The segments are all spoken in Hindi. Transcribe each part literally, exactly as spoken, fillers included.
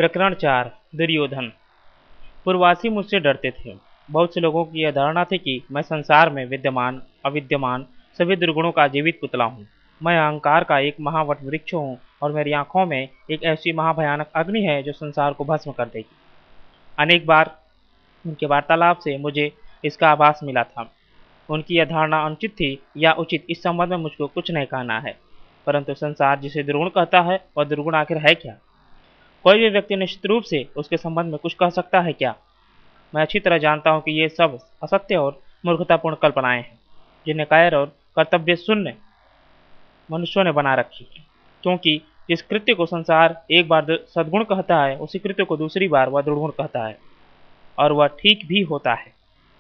प्रकरण चार। दुर्योधन। पूर्ववासी मुझसे डरते थे। बहुत से लोगों की यह धारणा थी कि मैं संसार में विद्यमान अविद्यमान सभी दुर्गुणों का जीवित पुतला हूँ। मैं अहंकार का एक महावट वृक्ष हूँ और मेरी आंखों में एक ऐसी महाभयानक अग्नि है जो संसार को भस्म कर देगी। अनेक बार उनके वार्तालाप से मुझे इसका आभास मिला था। उनकी यह धारणा अनुचित थी या उचित, इस संबंध में मुझको कुछ नहीं कहना है, परंतु संसार जिसे दुर्गुण कहता है वह दुर्गुण आखिर है क्या? कोई भी व्यक्ति निश्चित रूप से उसके संबंध में कुछ कह सकता है क्या? मैं अच्छी तरह जानता हूँ कि ये सब असत्य और मूर्खतापूर्ण कल्पनाएं हैं, जिन्हें कायर और कर्तव्य शून्य मनुष्यों ने बना रखी है, क्योंकि जिस कृत्य को संसार एक बार सद्गुण कहता है उसी कृत्य को दूसरी बार वह दुर्गुण कहता है, और वह ठीक भी होता है।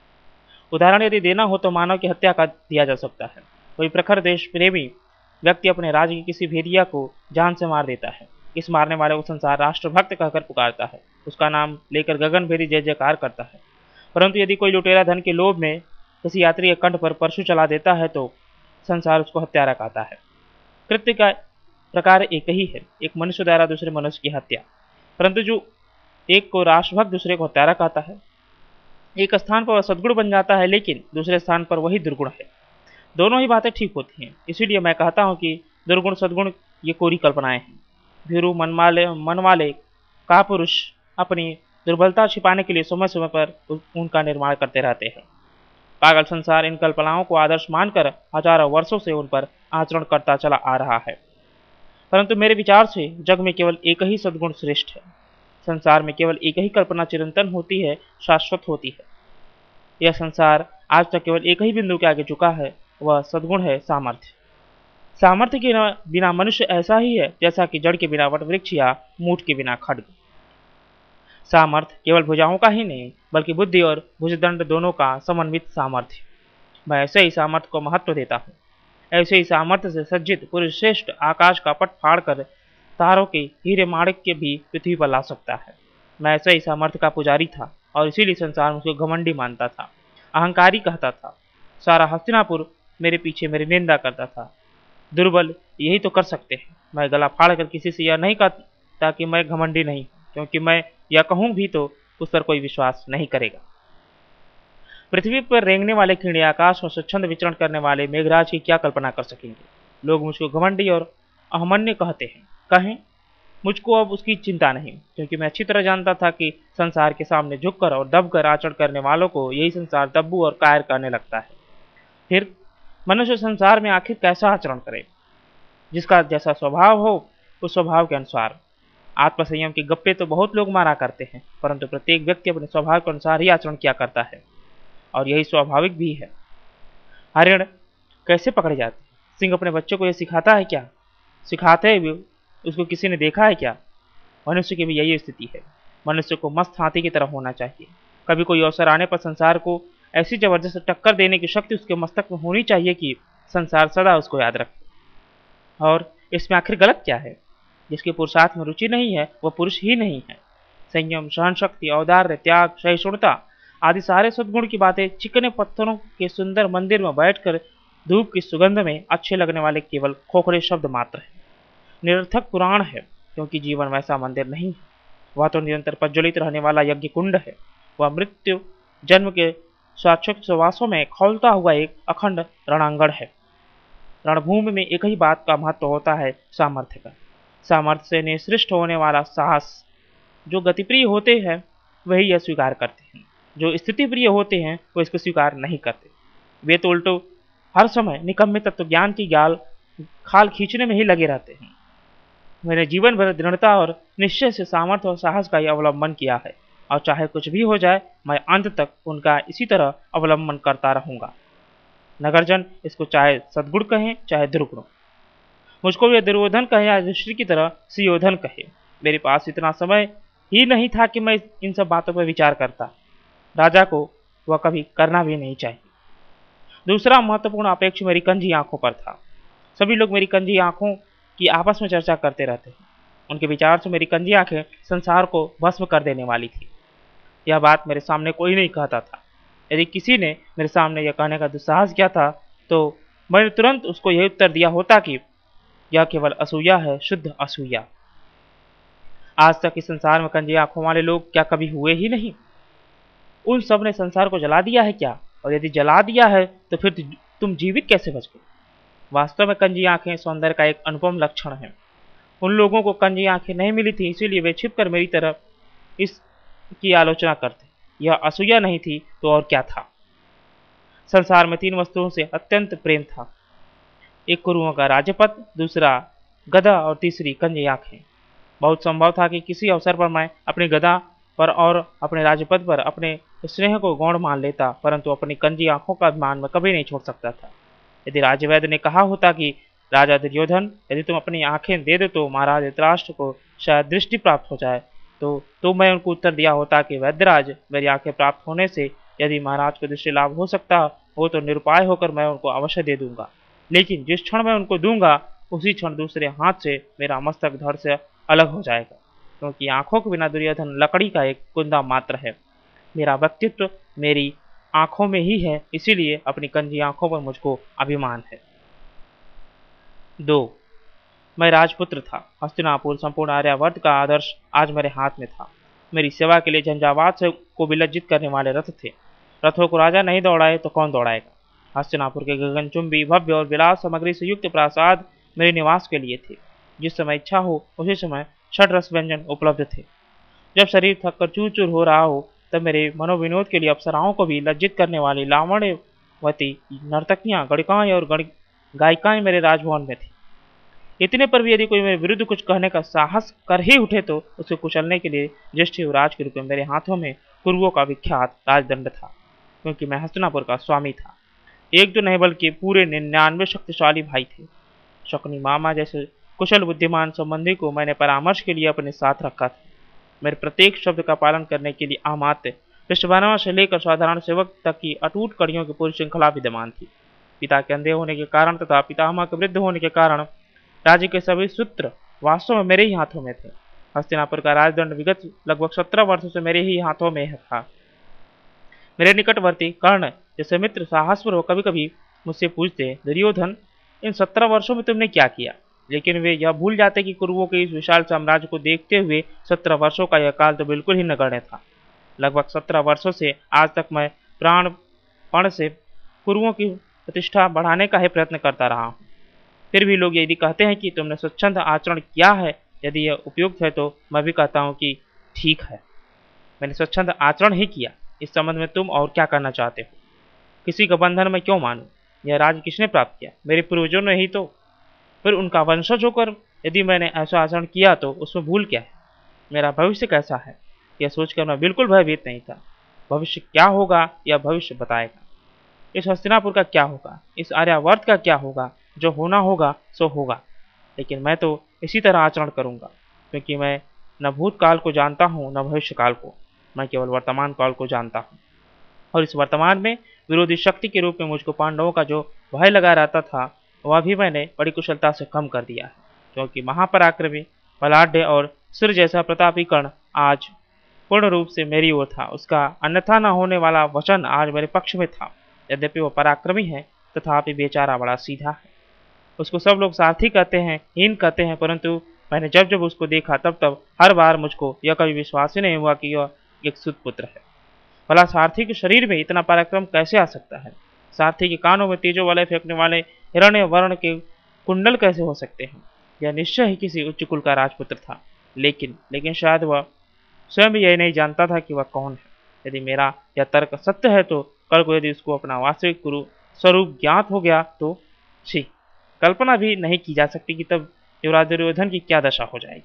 उदाहरण यदि देना हो तो मानव की हत्या कर दिया जा सकता है। कोई प्रखर देश प्रेमी व्यक्ति अपने राज्य की किसी भेदिया को जान से मार देता है। इस मारने वाले को संसार राष्ट्रभक्त कहकर पुकारता है, उसका नाम लेकर गगन भेदी जय जयकार करता है। परंतु यदि कोई लुटेरा धन के लोभ में किसी यात्री के कंठ पर परशु चला देता है तो संसार उसको हत्यारा कहता है। कृत्य का प्रकार एक ही है, एक मनुष्य द्वारा दूसरे मनुष्य की हत्या, परंतु जो एक को राष्ट्रभक्त दूसरे को हत्यारा कहता है। एक स्थान पर वह सद्गुण बन जाता है, लेकिन दूसरे स्थान पर वही दुर्गुण है। दोनों ही बातें ठीक होती हैं। इसीलिए मैं कहता हूँ कि दुर्गुण सद्गुण ये कोरी कल्पनाएं हैं। भीरू मन वाले मन वाले का पुरुष अपनी दुर्बलता छिपाने के लिए समय समय पर उनका निर्माण करते रहते हैं। पागल संसार इन कल्पनाओं को आदर्श मानकर हजारों वर्षों से उन पर आचरण करता चला आ रहा है, परंतु मेरे विचार से जग में केवल एक ही सद्गुण श्रेष्ठ है। संसार में केवल एक ही कल्पना चिरंतन होती है, शाश्वत होती है। यह संसार आज तक केवल एक ही बिंदु के आगे झुका है, वह सद्गुण है सामर्थ्य। सामर्थ्य के बिना मनुष्य ऐसा ही है जैसा कि जड़ के बिना वट वृक्ष या मूठ के बिना खड्ग। सामर्थ्य केवल भुजाओं का ही नहीं बल्कि बुद्धि और भुजदंड दोनों का समन्वित सामर्थ्य। मैं ऐसे ही सामर्थ्य को महत्व देता हूँ। ऐसे ही सामर्थ्य से सज्जित पुरुष श्रेष्ठ आकाश का पट फाड़ कर तारों के हीरे माणिक्य भी पृथ्वी पर ला सकता है। मैं ऐसे ही सामर्थ्य का पुजारी था और इसीलिए संसार मुझको घमंडी मानता था, अहंकारी कहता था। सारा हस्तिनापुर मेरे पीछे मेरी निंदा करता था। दुर्बल यही तो कर सकते हैं। मैं गला फाड़ कर किसी से यह नहीं कहता कि मैं घमंडी नहीं, क्योंकि मैं यह कहूँ भी तो उस पर कोई विश्वास नहीं करेगा। पृथ्वी पर रेंगने वाले कीड़े आकाश में स्वच्छंद विचरण करने वाले मेघराज की क्या कल्पना कर सकेंगे? लोग मुझको घमंडी और अहमन्य कहते हैं, कहें। मुझको अब उसकी चिंता नहीं, क्योंकि मैं अच्छी तरह जानता था कि संसार के सामने झुककर और दबकर आचरण करने वालों को यही संसार दब्बू और कायर करने लगता है। फिर मनुष्य संसार में आखिर कैसा आचरण करे? जिसका जैसा स्वभाव हो उस स्वभाव के अनुसार। आत्मसंयम के गप्पे तो बहुत लोग मारा करते हैं, परंतु प्रत्येक व्यक्ति अपने स्वभाव के अनुसार ही आचरण किया करता है, और यही स्वाभाविक भी है। हरिण कैसे पकड़े जाते? सिंह अपने बच्चों को यह सिखाता है क्या? सिखाते भी उसको किसी ने देखा है क्या? मनुष्य की भी यही स्थिति है। मनुष्य को मस्त हाथी की तरह होना चाहिए। कभी कोई अवसर आने पर संसार को ऐसी जबरदस्त टक्कर देने की शक्ति उसके मस्तक में होनी चाहिए कि संसार सदा उसको याद रखे। और इसमें आखिर गलत क्या है? जिसके पुरुषार्थ में रुचि नहीं है वह पुरुष ही नहीं है। संयम, सहन शक्ति, औदार्य, त्याग, सहिष्णुता आदि सारे सद्गुण की बातें चिकने पत्थरों के सुंदर मंदिर में बैठकर धूप की सुगंध में अच्छे लगने वाले केवल खोखले शब्द मात्र है। निरर्थक पुराण है, क्योंकि जीवन वैसा मंदिर नहीं है। वह तो निरंतर प्रज्वलित रहने वाला यज्ञ कुंड है। वह मृत्यु जन्म के शाश्वत सुवासों में खौलता हुआ एक अखंड रणांगण है। रणभूमि में एक ही बात का महत्व होता है, सामर्थ्य का। सामर्थ्य से निसृष्ट होने वाला साहस। जो गतिप्रिय होते हैं वही यह स्वीकार करते हैं, जो स्थिति प्रिय होते हैं वो इसको स्वीकार नहीं करते। वे तो उल्टो हर समय निकम्मे तत्व ज्ञान की गाल खाल खींचने में ही लगे रहते हैं। मैंने जीवन भर दृढ़ता और निश्चय से सामर्थ्य और साहस का ही अवलंबन किया है, और चाहे कुछ भी हो जाए मैं अंत तक उनका इसी तरह अवलंबन करता रहूंगा। नगरजन इसको चाहे सद्गुण कहें चाहे दुर्गुण। मुझको यह दुर्योधन कहे या युधिष्ठिर की तरह सुयोधन कहे, मेरे पास इतना समय ही नहीं था कि मैं इन सब बातों पर विचार करता। राजा को वह कभी करना भी नहीं चाहिए। दूसरा महत्वपूर्ण अपेक्ष मेरी कंजी आंखों पर था। सभी लोग मेरी कंजी आंखों की आपस में चर्चा करते रहते हैं। उनके विचार से मेरी कंजी आंखें संसार को भस्म कर देने वाली थी। यह बात मेरे सामने कोई नहीं कहता था। यदि किसी ने मेरे सामने यह कहने का दुस्साहस किया था तो मैंने तुरंत उसको यही उत्तर दिया होता कि यह केवल असूया है, शुद्ध असूया। आज तक इस संसार में कंजी आंखों वाले लोग क्या कभी हुए ही नहीं? उन सब ने संसार को जला दिया है क्या? और यदि जला दिया है तो फिर तु- तुम जीवित कैसे बच गए? वास्तव में कंजी आंखें सौंदर्य का एक अनुपम लक्षण है। उन लोगों को कंजी आंखें नहीं मिली थी, इसीलिए वे छिपकर मेरी तरफ इसकी आलोचना करते। यह असूया नहीं थी तो और क्या था? संसार में तीन वस्तुओं से अत्यंत प्रेम था। एक कुरुओं का राजपद, दूसरा गधा और तीसरी कंजी आंखें। बहुत संभव था कि किसी अवसर पर मैं अपनी गदा पर और अपने राजपद पर अपने स्नेह को गौण मान लेता, परंतु अपनी कंजी आंखों का अभिमान मैं कभी नहीं छोड़ सकता था। यदि राजवैद्य ने कहा होता कि राजा दुर्योधन, यदि तुम अपनी आंखें दे दो तो महाराज धृतराष्ट्र को शायद दृष्टि प्राप्त हो जाए, तो तो मैं उनको उत्तर दिया होता कि वैद्यराज, मेरी आंखें प्राप्त होने से यदि महाराज को दृष्टि लाभ हो सकता हो तो निरुपाय होकर मैं उनको अवश्य दे दूंगा। लेकिन जिस क्षण मैं उनको दूंगा उसी क्षण दूसरे हाथ से मेरा मस्तक धड़ से अलग हो जाएगा, क्योंकि आंखों के बिना दुर्योधन लकड़ी का एक कुंदा मात्र है। मेरा व्यक्तित्व मेरी आंखों में ही है, इसीलिए अपनी कंजी आंखों पर मुझको अभिमान है। दो, मैं राजपुत्र था। हस्तिनापुर संपूर्ण आर्यावर्त का आदर्श आज मेरे हाथ में था। मेरी सेवा के लिए झंझावात से को विलज्जित करने वाले रथ थे। रथों को राजा नहीं दौड़ाए तो कौन दौड़ाएगा? हस्तिनापुर के गगनचुंबी भव्य और विलास सामग्री से युक्त प्रासाद मेरे निवास के लिए थे। जिस समय इच्छा हो उसी समय षड रस व्यंजन उपलब्ध थे। जब शरीर थक कर चूर चूर हो रहा हो तब मेरे मनोविनोद के लिए अप्सराओं को भी लज्जित करने वाली लावण्यवती नर्तकियां, गणिकाएं और गणिक गायिकाएं मेरे राजभवन में थी। इतने पर भी यदि कोई मेरे विरुद्ध कुछ कहने का साहस कर ही उठे तो उसे कुचलने के लिए ज्येष्ठ युवराज के रूप में मेरे हाथों में कुरुओं का विख्यात राजदंड था, क्योंकि मैं हस्तिनापुर का स्वामी था। एक दो नहीं बल्कि पूरे निन्यानवे शक्तिशाली भाई थे। शकुनी मामा जैसे कुशल बुद्धिमान संबंधी को मैंने परामर्श के लिए अपने साथ रखा था। मेरे प्रत्येक शब्द का पालन करने के लिए अमात्य पृष्ठभूमि से लेकर साधारण सेवक तक की अटूट कड़ियों की पूरी श्रृंखला विद्यमान थी। पिता के अंधे होने के कारण तथा पितामह के वृद्ध होने के कारण राज्य के सभी सूत्र वास्तव में मेरे ही हाथों में थे। हस्तिनापुर का राजदंड विगत लगभग सत्रह वर्षों से मेरे ही हाथों में था। मेरे निकटवर्ती कर्ण जैसे मित्र साहसपूर्व कभी कभी मुझसे पूछते, दुर्योधन, इन सत्रह वर्षों में तुमने क्या किया? लेकिन वे यह भूल जाते कि कुरुओं के इस विशाल साम्राज्य को देखते हुए सत्रह वर्षों का यह काल तो बिल्कुल ही नगण्य था। लगभग सत्रह वर्षों से आज तक मैं प्राणपण से कुरुओं की प्रतिष्ठा बढ़ाने का ही प्रयत्न करता रहा हूँ। फिर भी लोग यदि कहते हैं कि तुमने स्वच्छंद आचरण किया है, यदि यह उपयुक्त है तो मैं भी कहता हूँ कि ठीक है, मैंने स्वच्छंद आचरण ही किया। इस संबंध में तुम और क्या करना चाहते हो? किसी का बंधन में क्यों मानूं? यह राज्य किसने प्राप्त किया? मेरे पूर्वजों ने ही तो। फिर उनका वंशज होकर यदि मैंने ऐसा आचरण किया तो उसमें भूल क्या है? मेरा भविष्य कैसा है यह सोचकर मैं बिल्कुल भयभीत नहीं था। भविष्य क्या होगा यह भविष्य बताएगा। इस हस्तिनापुर का क्या होगा, इस आर्यावर्त का क्या होगा, जो होना होगा सो होगा। लेकिन मैं तो इसी तरह आचरण करूंगा, क्योंकि मैं न भूतकाल को जानता हूँ न भविष्य काल को। मैं केवल वर्तमान काल को जानता हूँ, और इस वर्तमान में विरोधी शक्ति के रूप में मुझको पांडवों का जो भय लगा रहता था वह भी मैंने बड़ी कुशलता से कम कर दिया है, क्योंकि महापराक्रमी बलाढ्य और सिर जैसा प्रतापी कर्ण आज पूर्ण रूप से मेरी ओर था। उसका अन्यथा न होने वाला वचन आज मेरे पक्ष में था। यद्यपि वह पराक्रमी है तथापि बेचारा बड़ा सीधा है। उसको सब लोग सारथी कहते हैं, हीन कहते हैं, परंतु मैंने जब जब उसको देखा तब तब हर बार मुझको यह कभी विश्वास ही नहीं हुआ कि यह एक सुतपुत्र है। भला सारथी के शरीर में इतना पराक्रम कैसे आ सकता है? सारथी के कानों में तेजो वाले फेंकने वाले हिरण्य वर्ण के कुंडल कैसे हो सकते हैं? यह निश्चय ही किसी उच्च कुल का राजपुत्र था। लेकिन लेकिन शायद वह स्वयं यह नहीं जानता था कि वह कौन है। यदि मेरा यह तर्क सत्य है तो कल को यदि उसको अपना वास्तविक गुरु स्वरूप ज्ञात हो गया तो छी, कल्पना भी नहीं की जा सकती कि तब युवराज दुर्योधन की क्या दशा हो जाएगी।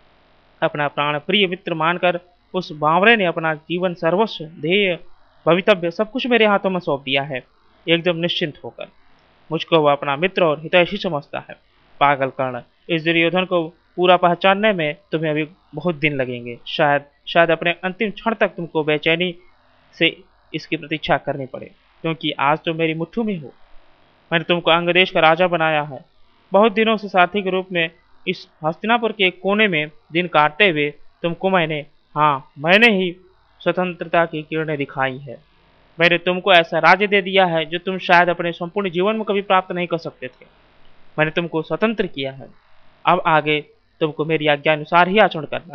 अपना प्राण प्रिय मित्र मानकर उस बावरे ने अपना जीवन सर्वस्व ध्येय भवितव्य सब कुछ मेरे हाथों में सौंप दिया है, एकदम निश्चिंत होकर। मुझको वह अपना मित्र और हितैषी समझता है। पागल कर्ण, इस दुर्योधन को पूरा पहचानने में तुम्हें अभी बहुत दिन लगेंगे। शायद शायद अपने अंतिम क्षण तक तुमको बेचैनी से इसकी प्रतीक्षा करनी पड़े, क्योंकि आज तो मेरी मुट्ठी में हो। मैंने तुमको अंग देश का राजा बनाया है। बहुत दिनों से साथी के रूप में इस हस्तिनापुर के एक कोने में दिन काटते हुए तुमको मैंने हाँ मैंने ही स्वतंत्रता की किरणें दिखाई है। मैंने तुमको ऐसा राज्य दे दिया है जो तुम शायद अपने संपूर्ण जीवन में कभी प्राप्त नहीं कर सकते थे। मैंने तुमको स्वतंत्र किया है। अब आगे तुमको मेरी आज्ञा अनुसार ही आचरण करना है।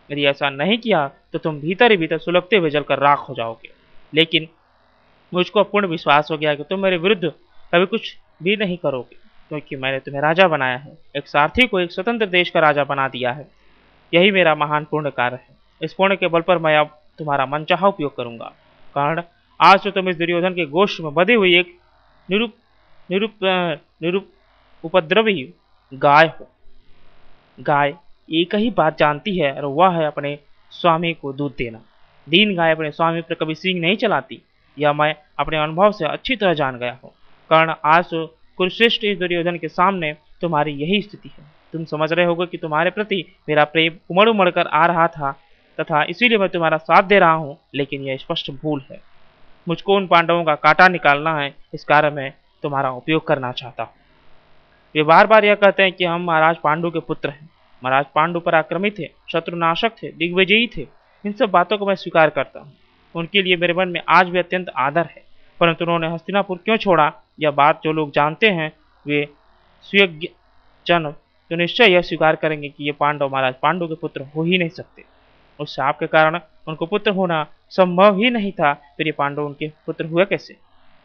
यदि ऐसा नहीं किया तो तुम भीतर ही भीतर सुलगते हुए जलकर राख हो जाओगे। लेकिन मुझको पूर्ण विश्वास हो गया कि तुम मेरे विरुद्ध कभी कुछ भी नहीं करोगे, क्योंकि मैंने तुम्हें राजा बनाया है, एक सारथी को एक स्वतंत्र देश का राजा बना दिया है। यही मेरा महान पूर्ण कार्य है। इस पुण्य के बल पर मैं अब तुम्हारा मनचाहा उपयोग करूंगा। कारण आज तो तुम इस दुर्योधन के गोष्ठ में बधी हुई एक निरुप निरुप निरुप उपद्रवी गाय हो। गाय एक ही बात जानती है और वह है अपने स्वामी को दूध देना। दीन गाय अपने स्वामी पर कभी सींग नहीं चलाती, यह मैं अपने अनुभव से अच्छी तरह जान गया हूँ। कारण आज तो कुरुश्रेष्ठ इस दुर्योधन के सामने तुम्हारी यही स्थिति है। तुम समझ रहे होगे कि तुम्हारे प्रति मेरा प्रेम उमड़ उमड़ कर आ रहा था तथा इसीलिए मैं तुम्हारा साथ दे रहा हूँ, लेकिन यह स्पष्ट भूल है। मुझको उन पांडवों का कांटा निकालना है, इस कार्य में तुम्हारा उपयोग करना चाहता हूँ। वे बार बार यह कहते हैं कि हम महाराज पांडु के पुत्र हैं। महाराज पांडु पराक्रमी थे, शत्रुनाशक थे, दिग्विजयी थे। इन सब बातों को मैं स्वीकार करता हूँ। उनके लिए मेरे मन में आज भी अत्यंत आदर है, परंतु उन्होंने हस्तिनापुर क्यों छोड़ा, यह बात जो लोग जानते हैं वे सुयोग्य जन तो निश्चय यह स्वीकार करेंगे कि ये पांडव महाराज पांडु के पुत्र हो ही नहीं सकते। उस शाप के कारण उनको पुत्र होना संभव ही नहीं था, फिर ये पांडव उनके पुत्र हुए कैसे?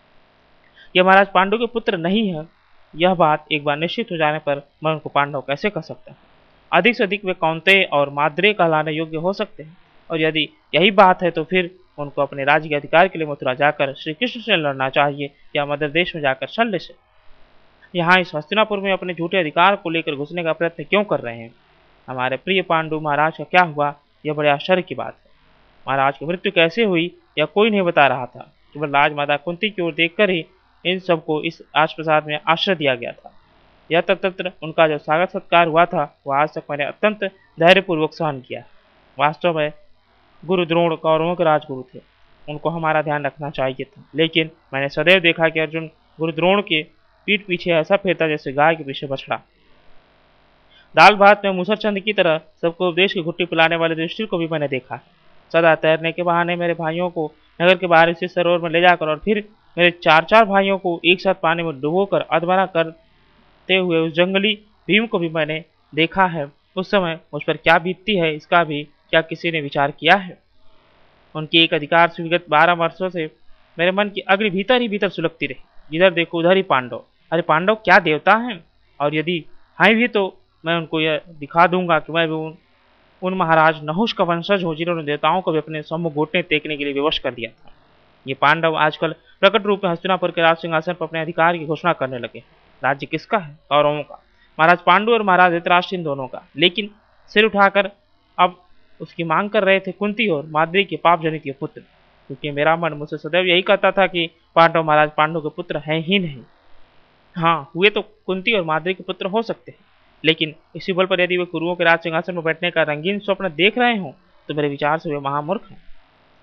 यह महाराज पांडु के पुत्र नहीं है, यह बात एक बार निश्चित हो जाने पर मैं उनको पांडव कैसे कह सकता हूँ? अधिक से अधिक वे कौंतेय और माद्रे कहलाने योग्य हो सकते हैं, और यदि यही बात है तो फिर उनको अपने राज्य के अधिकार के लिए मथुरा जाकर श्री कृष्ण से लड़ना चाहिए या मध्य देश में जाकर शल्य से। यहाँ इस हस्तिनापुर में अपने झूठे अधिकार को लेकर घुसने का प्रयत्न क्यों कर रहे हैं? हमारे प्रिय पांडु महाराज का क्या हुआ, यह बड़े आश्चर्य की बात है। महाराज की मृत्यु कैसे हुई यह कोई नहीं बता रहा था। केवल राजमाता कुंती की ओर देखकर ही इन सबको इस राजप्रसाद में आश्रय दिया गया था। यह तत्र उनका जो स्वागत सत्कार हुआ था वह आज तक मैंने अत्यंत धैर्यपूर्वक सहन किया। वास्तव में गुरु द्रोण कौरवों के राजगुरु थे, उनको हमारा ध्यान रखना चाहिए था, लेकिन मैंने सदैव देखा कि अर्जुन गुरु द्रोण के पीठ पीछे ऐसा फेरता जैसे गाय के पीछे बछड़ा। दाल भात में मूसरचंद की तरह सबको उपदेश की घुट्टी पिलाने वाले दृष्टि को भी मैंने देखा है। सदा तैरने के बहाने मेरे भाइयों को नगर के बाहर स्थित सरोवर में ले जाकर और फिर मेरे चार चार भाइयों को एक साथ पानी में डुबोकर अधमरा करते हुए उस जंगली भीम को भी मैंने देखा है। उस समय मुझ पर क्या बीतती है इसका भी क्या किसी ने विचार किया है? उनकी एक अधिकार से विगत बारह वर्षों से मेरे मन की अग्नि भीतर ही भीतर सुलगती रही। जिधर देखो उधर ही पांडव। अरे पांडव क्या देवता हैं? और यदि हैं भी तो मैं उनको यह दिखा दूंगा कि मैं भी उन, उन महाराज नहुष का वंशज हूँ जिन्होंने देवताओं को भी अपने सम्मुख घुटने टेकने के लिए विवश कर दिया था। ये पांडव आजकल प्रकट रूप में हस्तिनापुर के राज सिंहासन पर अपने अधिकार की घोषणा करने लगे। राज्य किसका है? कौरवों का। महाराज पांडु और महाराज धृतराष्ट्र इन दोनों का। लेकिन सिर उठाकर अब उसकी मांग कर रहे थे कुंती और माद्री के पाप जनित ये पुत्र, क्योंकि मेरा मन मुझसे सदैव यही कहता था कि पांडव महाराज पांडु के पुत्र हैं ही नहीं। हाँ, हुए तो कुंती और माद्री के पुत्र हो सकते हैं, लेकिन इसी बल पर यदि वे कुरुओं के राज सिंहासन पर बैठने का रंगीन स्वप्न देख रहे हों तो मेरे विचार से वे महामूर्ख हैं।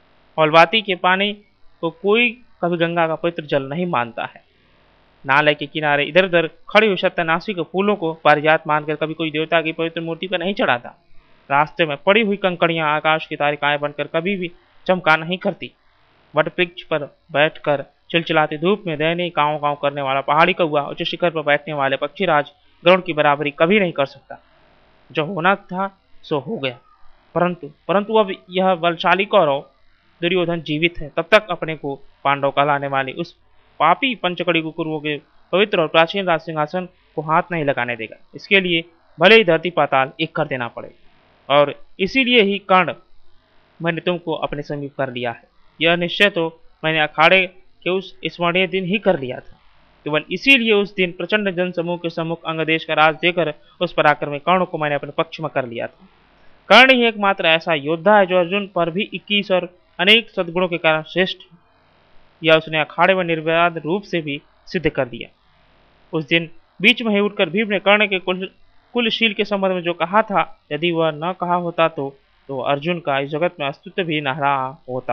औलवाती के पानी को कोई कभी गंगा का पवित्र जल नहीं मानता है। नाले के किनारे इधर उधर खड़ी हुई सत्यानाशी के फूलों को पारिजात मानकर कभी कोई देवता की पवित्र मूर्ति पर नहीं चढ़ाता। रास्ते में पड़ी हुई कंकड़ियां आकाश की तारिकाएं बनकर कभी भी चमका नहीं करती। वटवृक्ष पर बैठकर चिलचिलाती धूप में दैनिक काँव काँव करने वाला पहाड़ी कौआ उच्च शिखर पर बैठने वाले पक्षीराज गरुड़ की बराबरी कभी नहीं कर सकता। जो होना था सो हो गया, परंतु परंतु अब यह बलशाली कौरव दुर्योधन जीवित है, तब तक अपने को पांडव कहलाने वाले उस पापी पंचकड़ी कुकुरों के पवित्र और प्राचीन राज सिंहासन को हाथ नहीं लगाने देगा। इसके लिए भले ही धरती पाताल एक कर देना पड़े। और इसीलिए ही कर्ण मैंने तुमको अपने समीप कर लिया है। यह निश्चय तो मैंने अखाड़े के उस स्मरणीय दिन ही कर लिया था। केवल इसीलिए उस दिन प्रचंड जनसमूह के सम्मुख अंगदेश का राज देकर उस पराक्रमी कर्ण को मैंने अपने पक्ष में कर लिया था। कर्ण ही एकमात्र ऐसा योद्धा है जो अर्जुन पर भी इक्कीस और अनेक सद्गुणों के कारण श्रेष्ठ है। यह उसने अखाड़े में निर्विवाद रूप से भी सिद्ध कर दिया। उस दिन बीच में ही उठकर भीम ने कर्ण के कुल कुलशील के संबंध में जो कहा था, यदि वह न कहा होता तो तो अर्जुन का इस जगत में अस्तित्व भी न रहा होता।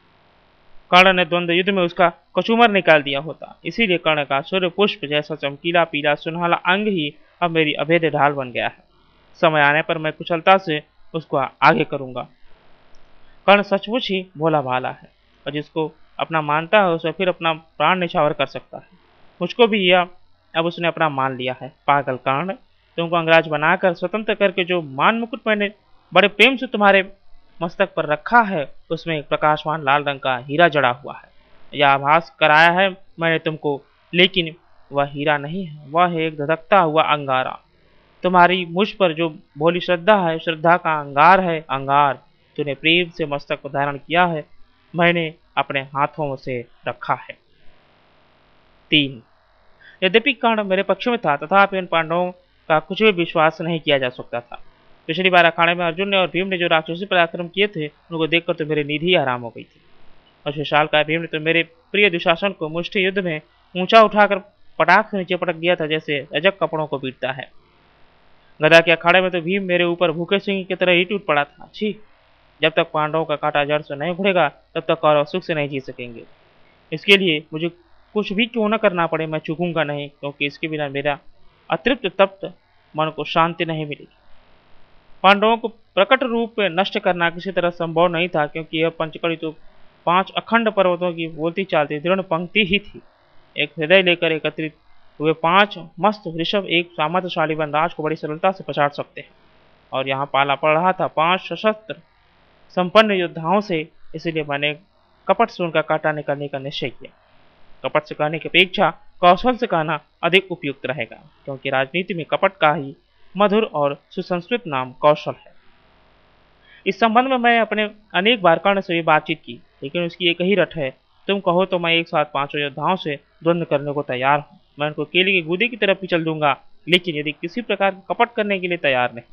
कर्ण ने द्वंद्व युद्ध में उसका कचूमर निकाल दिया होता। इसीलिए कर्ण का सूर्य पुष्प जैसा चमकीला पीला सुनहला अंग ही अब मेरी अभेद्य ढाल बन गया है। समय आने पर मैं कुशलता से उसको आगे करूंगा। कर्ण सचमुच ही भोला भाला है, और जिसको अपना मानता है उसे फिर अपना प्राण निछावर कर सकता है। मुझको भी यह अब उसने अपना मान लिया है। पागल कर्ण, तुमको अंगराज बनाकर स्वतंत्र करके जो मान मुकुट मैंने बड़े प्रेम से तुम्हारे मस्तक पर रखा है, उसमें एक प्रकाशवान लाल रंग का हीरा जड़ा हुआ है। यह आभास कराया है मैंने तुमको, लेकिन वह हीरा नहीं है, वह है एक धधकता हुआ अंगारा। तुम्हारी मुझ पर जो भोली श्रद्धा है, श्रद्धा का अंगार है, अंगार तूने प्रेम से मस्तक पर धारण किया है, मैंने अपने हाथों से रखा है। तीन। यद्यपि कर्ण मेरे पक्ष में था, तथापि उन पांडवों का कुछ भी विश्वास नहीं किया जा सकता था। पिछली बार अखाड़े में अर्जुन ने और भीम ने जो राक्षसी पराक्रम किए थे, उनको देखकर तो मेरी नींद ही आराम हो गई थी। और विशालकाय भीम ने तो मेरे प्रिय दुशासन को मुष्टि युद्ध में ऊंचा उठाकर पटाख से नीचे पटक दिया था, जैसे रजक कपड़ों को पीटता है। गदा के अखाड़े में तो भीम मेरे ऊपर भूखे सिंह की तरह ही टूट पड़ा था। छी, जब तक पांडवों का कांटा जड़ से नहीं उखड़ेगा, तब तक कौरव सुख से नहीं जी सकेंगे। इसके लिए मुझे कुछ भी क्यों न करना पड़े, मैं चूकूंगा नहीं, क्योंकि इसके बिना मेरा अतृप्त तप्त मन को शांति नहीं मिलेगी। पांडवों को प्रकट रूप में नष्ट करना किसी तरह संभव नहीं था, क्योंकि यह पंचकड़ी तो पांच अखंड पर्वतों की बोलती चालती दृढ़ पंक्ति ही थी। एक हृदय लेकर एकत्रित हुए पांच मस्त ऋषभ एक सामर्थ्यशाली वनराज को बड़ी सरलता से पछाड़ सकते हैं, और यहाँ पाला पड़ रहा था पांच सशस्त्र संपन्न योद्धाओं से। इसलिए मैंने कपट से उनका कांटा निकालने का निश्चय किया। कपट से कहने की अपेक्षा कौशल से कहना अधिक उपयुक्त रहेगा, क्योंकि राजनीति में कपट का ही मधुर और सुसंस्कृत नाम कौशल है। इस संबंध में मैं अपने अनेक बार कर्ण से भी बातचीत की, लेकिन उसकी एक ही रट है, तुम कहो तो मैं एक साथ पांचों योद्धाओं से द्वंद्व करने को तैयार हूँ। मैं उनको केले की गूदे की तरफ पिचल दूंगा, लेकिन यदि किसी प्रकार का कपट करने के लिए तैयार नहीं।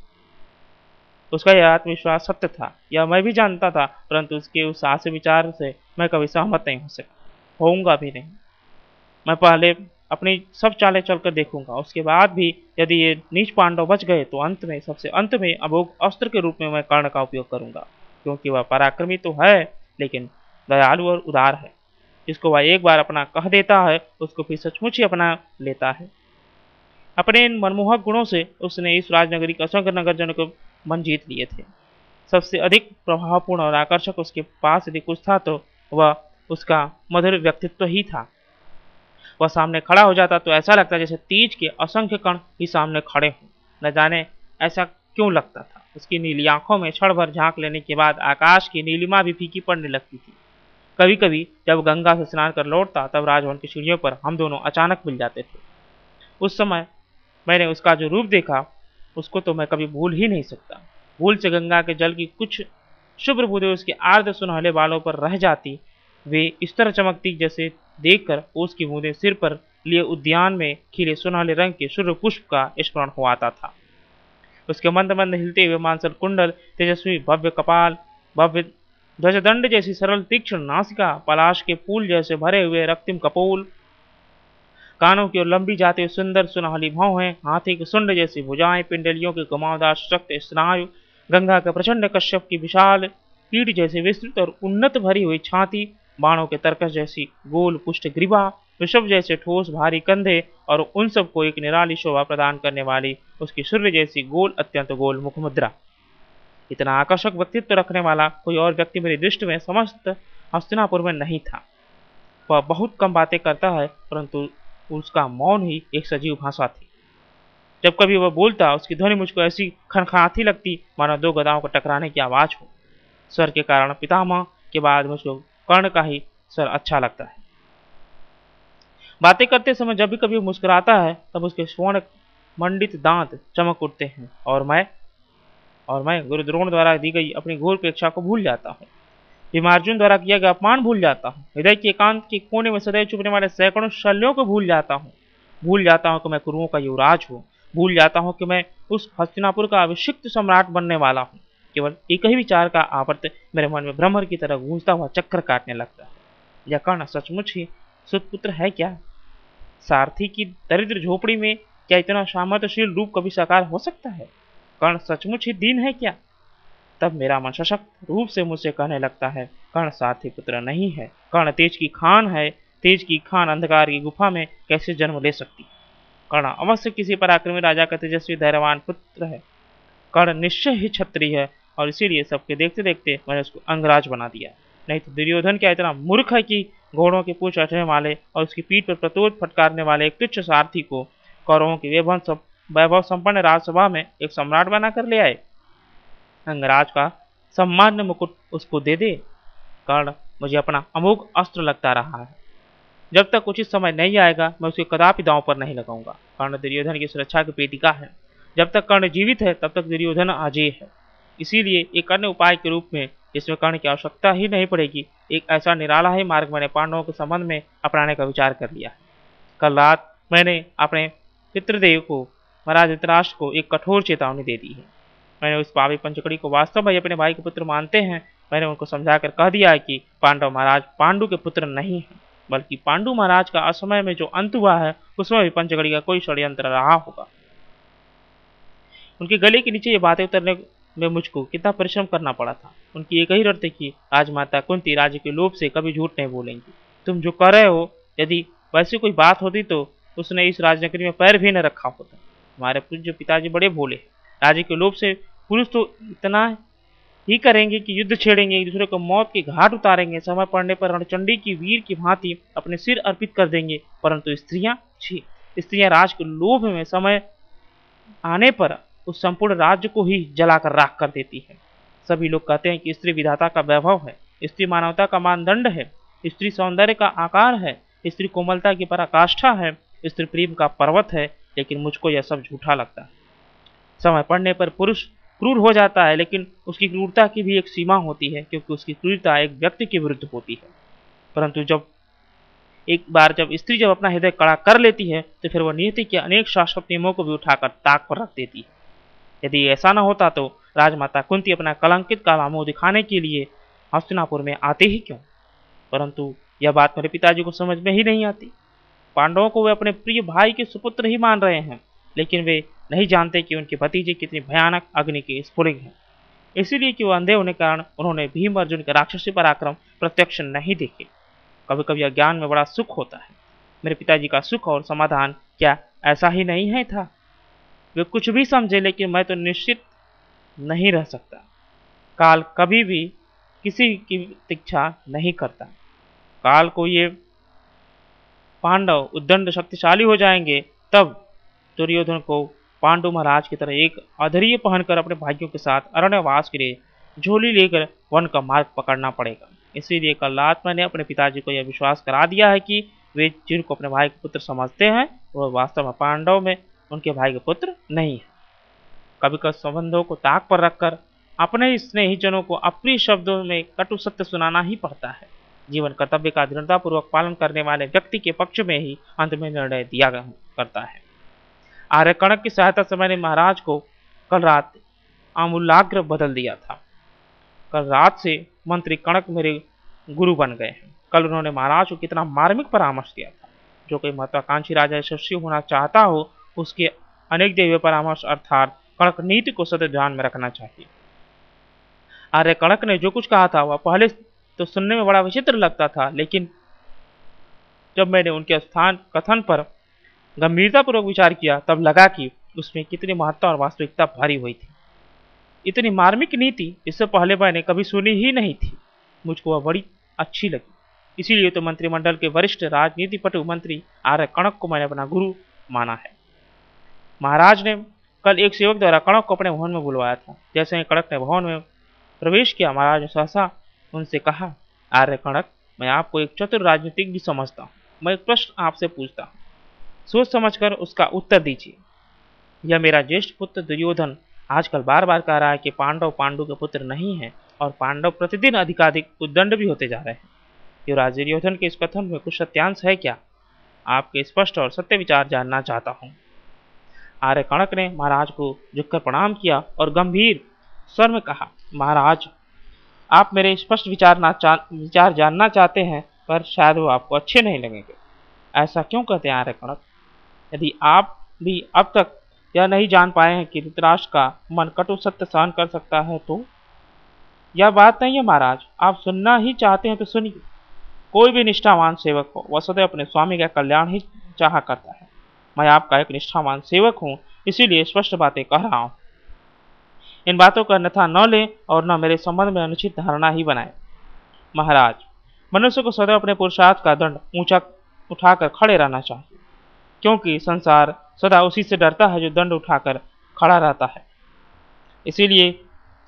उसका यह आत्मविश्वास सत्य था, यह मैं भी जानता था, परंतु उसके उस आशय विचार से मैं कभी सहमत नहीं हो सका, होऊंगा भी नहीं। मैं पहले अपनी सब चालें चलकर देखूंगा, उसके बाद भी यदि ये नीच पांडव बच गए तो अंत में, सबसे अंत में अमोघ अस्त्र के रूप में मैं कर्ण का उपयोग करूंगा, क्योंकि वह पराक्रमी तो है, लेकिन दयालु और उदार है। जिसको वह एक बार अपना कह देता है, उसको फिर सचमुच ही अपना लेता है। अपने इन मनमोहक गुणों से उसने इस राजनगरी के असंख्य नगरजनों को मन जीत लिए थे। सबसे अधिक प्रभावपूर्ण और आकर्षक उसके पास यदि कुछ था तो वह उसका मधुर व्यक्तित्व ही था। वह सामने खड़ा हो जाता तो ऐसा लगता जैसे तीज के असंख्य कण ही सामने खड़े हों। न जाने ऐसा क्यों लगता था। उसकी नीली आंखों में क्षण भर झांक लेने के बाद आकाश की नीलिमा भी फीकी पड़ने लगती थी। कभी कभी जब गंगा से स्नान कर लौटता, तब राजभवन की सीढ़ियों पर हम दोनों अचानक मिल जाते थे। उस समय मैंने उसका जो रूप देखा, उसको तो मैं कभी भूल ही नहीं सकता। भूल से गंगा के जल की कुछ शुभ्र बूंदें उसके आर्द्र सुनहले बालों पर रह जाती, वे इस तरह चमकती जैसे देखकर उसकी बूंदें सिर पर लिए उद्यान में खिले सुनहले रंग के सूर्य पुष्प का स्मरण हो आता था। उसके मंद मंद हिलते हुए मांसल कुंडल, तेजस्वी भव्य कपाल, भव्य ध्वजदंड जैसी सरल तीक्ष्ण नासिका, पलाश के फूल जैसे भरे हुए रक्तिम कपोल, कानों की ओर लंबी जाते हुए सुंदर सुनहली भौहें, हाथी के सुंड जैसी भुजाएं, पिंडलियों के घुमावदार सशक्त स्नायु, गंगा के प्रचंड कश्यप की विशाल पीठ जैसे विस्तृत और उन्नत भरी हुई छाती, बाणों के तर्कस जैसी गोल पुष्ट ग्रीवा, ऋषभ जैसे ठोस भारी कंधे और उन सबको एक निराली शोभा प्रदान करने वाली उसकी सूर्य जैसी गोल अत्यंत गोल मुख मुद्रा। इतना आकर्षक व्यक्तित्व रखने वाला कोई और व्यक्ति मेरी दृष्टि में समस्त हस्तिनापुर में नहीं था। वह बहुत कम बातें करता है, परंतु उसका मौन ही एक सजीव भाषा थी। जब कभी वह बोलता, उसकी ध्वनि मुझको ऐसी खनखनाती लगती मानो दो गदाओं को टकराने की आवाज हो। स्वर के कारण पितामह के बाद मुझको कर्ण का ही स्वर अच्छा लगता है। बातें करते समय जब भी कभी मुस्कुराता है, तब उसके स्वर्ण मंडित दांत चमक उठते हैं और मैं और मैं गुरु द्रोण द्वारा दी गई अपनी घोर अपेक्षा को भूल जाता हूँ। भीमार्जुन द्वारा किया गया अपमान भूल जाता हूँ। हृदय के एकांत के कोने में सदैव छुपने वाले सैकड़ों शल्यों को भूल जाता हूँ। भूल जाता हूँ कि मैं कुरुओं का युवराज हूँ। भूल जाता हूँ कि मैं उस हस्तिनापुर का अभिषिक्त सम्राट बनने वाला हूँ। केवल एक ही विचार का आवर्त मेरे मन में भ्रमर की तरह गूंजता हुआ चक्कर काटने लगता है। यह कर्ण सचमुच ही सुतपुत्र है क्या? सारथी की दरिद्र झोपड़ी में क्या इतना सामर्थ्यशील रूप कभी साकार हो सकता है? कर्ण सचमुच ही दीन है क्या? तब मेरा मन सशक्त रूप से मुझसे कहने लगता है, कर्ण सारथी पुत्र नहीं है, कर्ण तेज की खान है। तेज की खान अंधकार की गुफा में कैसे जन्म ले सकती? कर्ण अवश्य किसी पराक्रमी राजा का तेजस्वी धैर्यवान पुत्र है। कर्ण निश्चय ही क्षत्रिय है, और इसीलिए सबके देखते देखते मैंने उसको अंगराज बना दिया। नहीं तो दुर्योधन क्या इतना मूर्ख है कि घोड़ों की पूंछ अटने वाले और उसकी पीठ पर प्रतोद फटकारने वाले एक तुच्छ सारथी को कौरवों की वैभव वैभव संपन्न राजसभा में एक सम्राट बनाकर ले आए? अंगराज का सम्मान मुकुट उसको दे दे। कर्ण मुझे अपना अमोघ अस्त्र लगता रहा है, जब तक उचित समय नहीं आएगा मैं उसे कदापि दांव पर नहीं लगाऊंगा। कर्ण दुर्योधन की सुरक्षा की पेटिका है, जब तक कर्ण जीवित है तब तक दुर्योधन अजेय है। इसीलिए एक अन्य उपाय के रूप में, जिसमें कर्ण की आवश्यकता ही नहीं पड़ेगी, एक ऐसा निराला ही मार्ग मैंने पांडवों के संबंध में अपनाने का विचार कर लिया है। कल रात मैंने अपने पितृदेव को, महाराज धृतराष्ट्र को, एक कठोर चेतावनी दे दी है। मैंने उस पापी पंचकड़ी को वास्तव में अपने भाई के पुत्र मानते हैं। मैंने उनको समझाकर कह दिया है कि पांडव महाराज पांडु के पुत्र नहीं हैं, बल्कि पांडु महाराज का असमय में जो अंत हुआ है उसमें भी पंचकड़ी का कोई षड्यंत्र रहा होगा। उनके गले के नीचे ये बातें उतरने में मुझको कितना परिश्रम करना पड़ा था। उनकी एक ही रट थी कि राजमाता कुंती राज्य के लोभ से कभी झूठ नहीं बोलेंगी। तुम जो कर रहे हो, यदि वैसी कोई बात होती तो उसने इस राजनगरी में पैर भी न रखा होता। हमारे पूज्य पिताजी बड़े भोले हैं। राज्य के लोभ से पुरुष तो इतना ही करेंगे कि युद्ध छेड़ेंगे, एक दूसरे को मौत के घाट उतारेंगे, समय पड़ने पर रणचंडी की वीर की भांति अपने सिर अर्पित कर देंगे। परंतु स्त्रियां, छी, स्त्रियां राज के लोभ में समय आने पर उस संपूर्ण राज्य को ही जलाकर राख कर देती है। सभी लोग कहते हैं कि स्त्री विधाता का वैभव है, स्त्री मानवता का मानदंड है, स्त्री सौंदर्य का आकार है, स्त्री कोमलता की पराकाष्ठा है, स्त्री प्रेम का पर्वत है। लेकिन मुझको यह सब झूठा लगता है। समय पड़ने पर पुरुष क्रूर हो जाता है, लेकिन उसकी क्रूरता की भी एक सीमा होती है, क्योंकि उसकी क्रूरता एक व्यक्ति के विरुद्ध होती है। परंतु जब एक बार जब स्त्री जब अपना हृदय कड़ा कर लेती है तो फिर वह नियति के अनेक शाश्वत नियमों को भी उठाकर ताक पर रख देती है। यदि ऐसा न होता तो राजमाता कुंती अपना कलंकित काला मुंह दिखाने के लिए हस्तिनापुर में आते ही क्यों? परंतु यह बात मेरे पिताजी को समझ में ही नहीं आती। पांडवों को वे अपने प्रिय भाई के सुपुत्र ही मान रहे हैं, लेकिन वे नहीं जानते कि उनके भतीजे कितनी भयानक अग्नि के स्फुलिंग हैं। इसीलिए कि वो अंधे होने के कारण उन्होंने भीम अर्जुन के राक्षसी पराक्रम प्रत्यक्ष नहीं देखे। कभी कभी अज्ञान में बड़ा सुख होता है। मेरे पिताजी का सुख और समाधान क्या ऐसा ही नहीं है था? वे कुछ भी समझे, लेकिन मैं तो निश्चित नहीं रह सकता। काल कभी भी किसी की प्रतीक्षा नहीं करता। काल को ये पांडव उद्दंड शक्तिशाली हो जाएंगे, तब दुर्योधन को पांडु महाराज की तरह एक अधर्य पहनकर अपने भाइयों के साथ अरण्यवास के लिए झोली लेकर वन का मार्ग पकड़ना पड़ेगा। इसीलिए कल रात मैंने अपने पिताजी को यह विश्वास करा दिया है कि वे जिनको अपने भाई के पुत्र समझते हैं वह वास्तव में पांडव में उनके भाई के पुत्र नहीं है। कभी कभी संबंधों को ताक पर रखकर अपने स्नेहीजनों को अप्रिय शब्दों में कटु सत्य सुनाना ही पड़ता है। जीवन कर्तव्य का दृढ़तापूर्वक पालन करने वाले व्यक्ति के पक्ष में ही अंत में निर्णय दिया करता है। आर्य कणक की सहायता से मैंने महाराज को कल रात आमूलाग्र बदल दिया था। कल रात से मंत्री कणक मेरे गुरु बन गए हैं। कल उन्होंने महाराज को कितना मार्मिक परामर्श दिया था। जो कोई महत्वाकांक्षी राजा यशस्वी होना चाहता हो, उसके अनेक देवीय परामर्श अर्थात कणक नीति को सदैव ध्यान में रखना चाहिए। आर्य कणक ने जो कुछ कहा था वह पहले तो सुनने में बड़ा विचित्र लगता था, लेकिन जब मैंने उनके स्थान कथन पर गंभीरतापूर्वक विचार किया तब लगा कि उसमें कितनी महत्ता और वास्तविकता भरी हुई थी। इतनी मार्मिक नीति इससे पहले मैंने कभी सुनी ही नहीं थी। मुझको वह बड़ी अच्छी लगी। इसीलिए तो मंत्रिमंडल के वरिष्ठ राजनीति पटु मंत्री आर्य कणक को मैंने अपना गुरु माना है। महाराज ने कल एक सेवक द्वारा कणक को अपने भवन में बुलवाया था। जैसे ही कणक ने भवन में प्रवेश किया, महाराज ने सहसा उनसे कहा, आर्य कणक, मैं आपको एक चतुर राजनीतिज्ञ समझता हूँ। मैं एक प्रश्न आपसे पूछता हूँ, सोच समझकर उसका उत्तर दीजिए। यह मेरा ज्येष्ठ पुत्र दुर्योधन आजकल बार बार कह रहा है कि पांडव पांडु के पुत्र नहीं है और पांडव प्रतिदिन अधिकाधिक उद्दंड भी होते जा रहे हैं। युवराज दुर्योधन के इस कथन में कुछ सत्यांश है क्या? आपके स्पष्ट और सत्य विचार जानना चाहता हूँ। आर्य कणक ने महाराज को झुककर प्रणाम किया और गंभीर स्वर में कहा, महाराज, आप मेरे स्पष्ट विचार ना चा, विचार जानना चाहते हैं, पर शायद वो आपको अच्छे नहीं लगेंगे। ऐसा क्यों कहते हैं आर्य कणक? यदि आप भी अब तक यह नहीं जान पाए हैं कि धृतराष्ट्र का मन कटु सत्य सहन कर सकता है, तो यह बात नहीं है महाराज। आप सुनना ही चाहते हैं तो सुनिए। कोई भी निष्ठावान सेवक हो, वह सदैव अपने स्वामी का कल्याण ही चाहा करता है। मैं आपका एक निष्ठावान सेवक हूँ, इसीलिए स्पष्ट बातें कह रहा हूँ। इन बातों का अन्यथा न लें और न मेरे संबंध में अनुचित धारणा ही बनाए। महाराज, मनुष्य को सदैव अपने पुरुषार्थ का दंड ऊंचा उठाकर खड़े रहना चाहिए, क्योंकि संसार सदा उसी से डरता है जो दंड उठाकर खड़ा रहता है। इसीलिए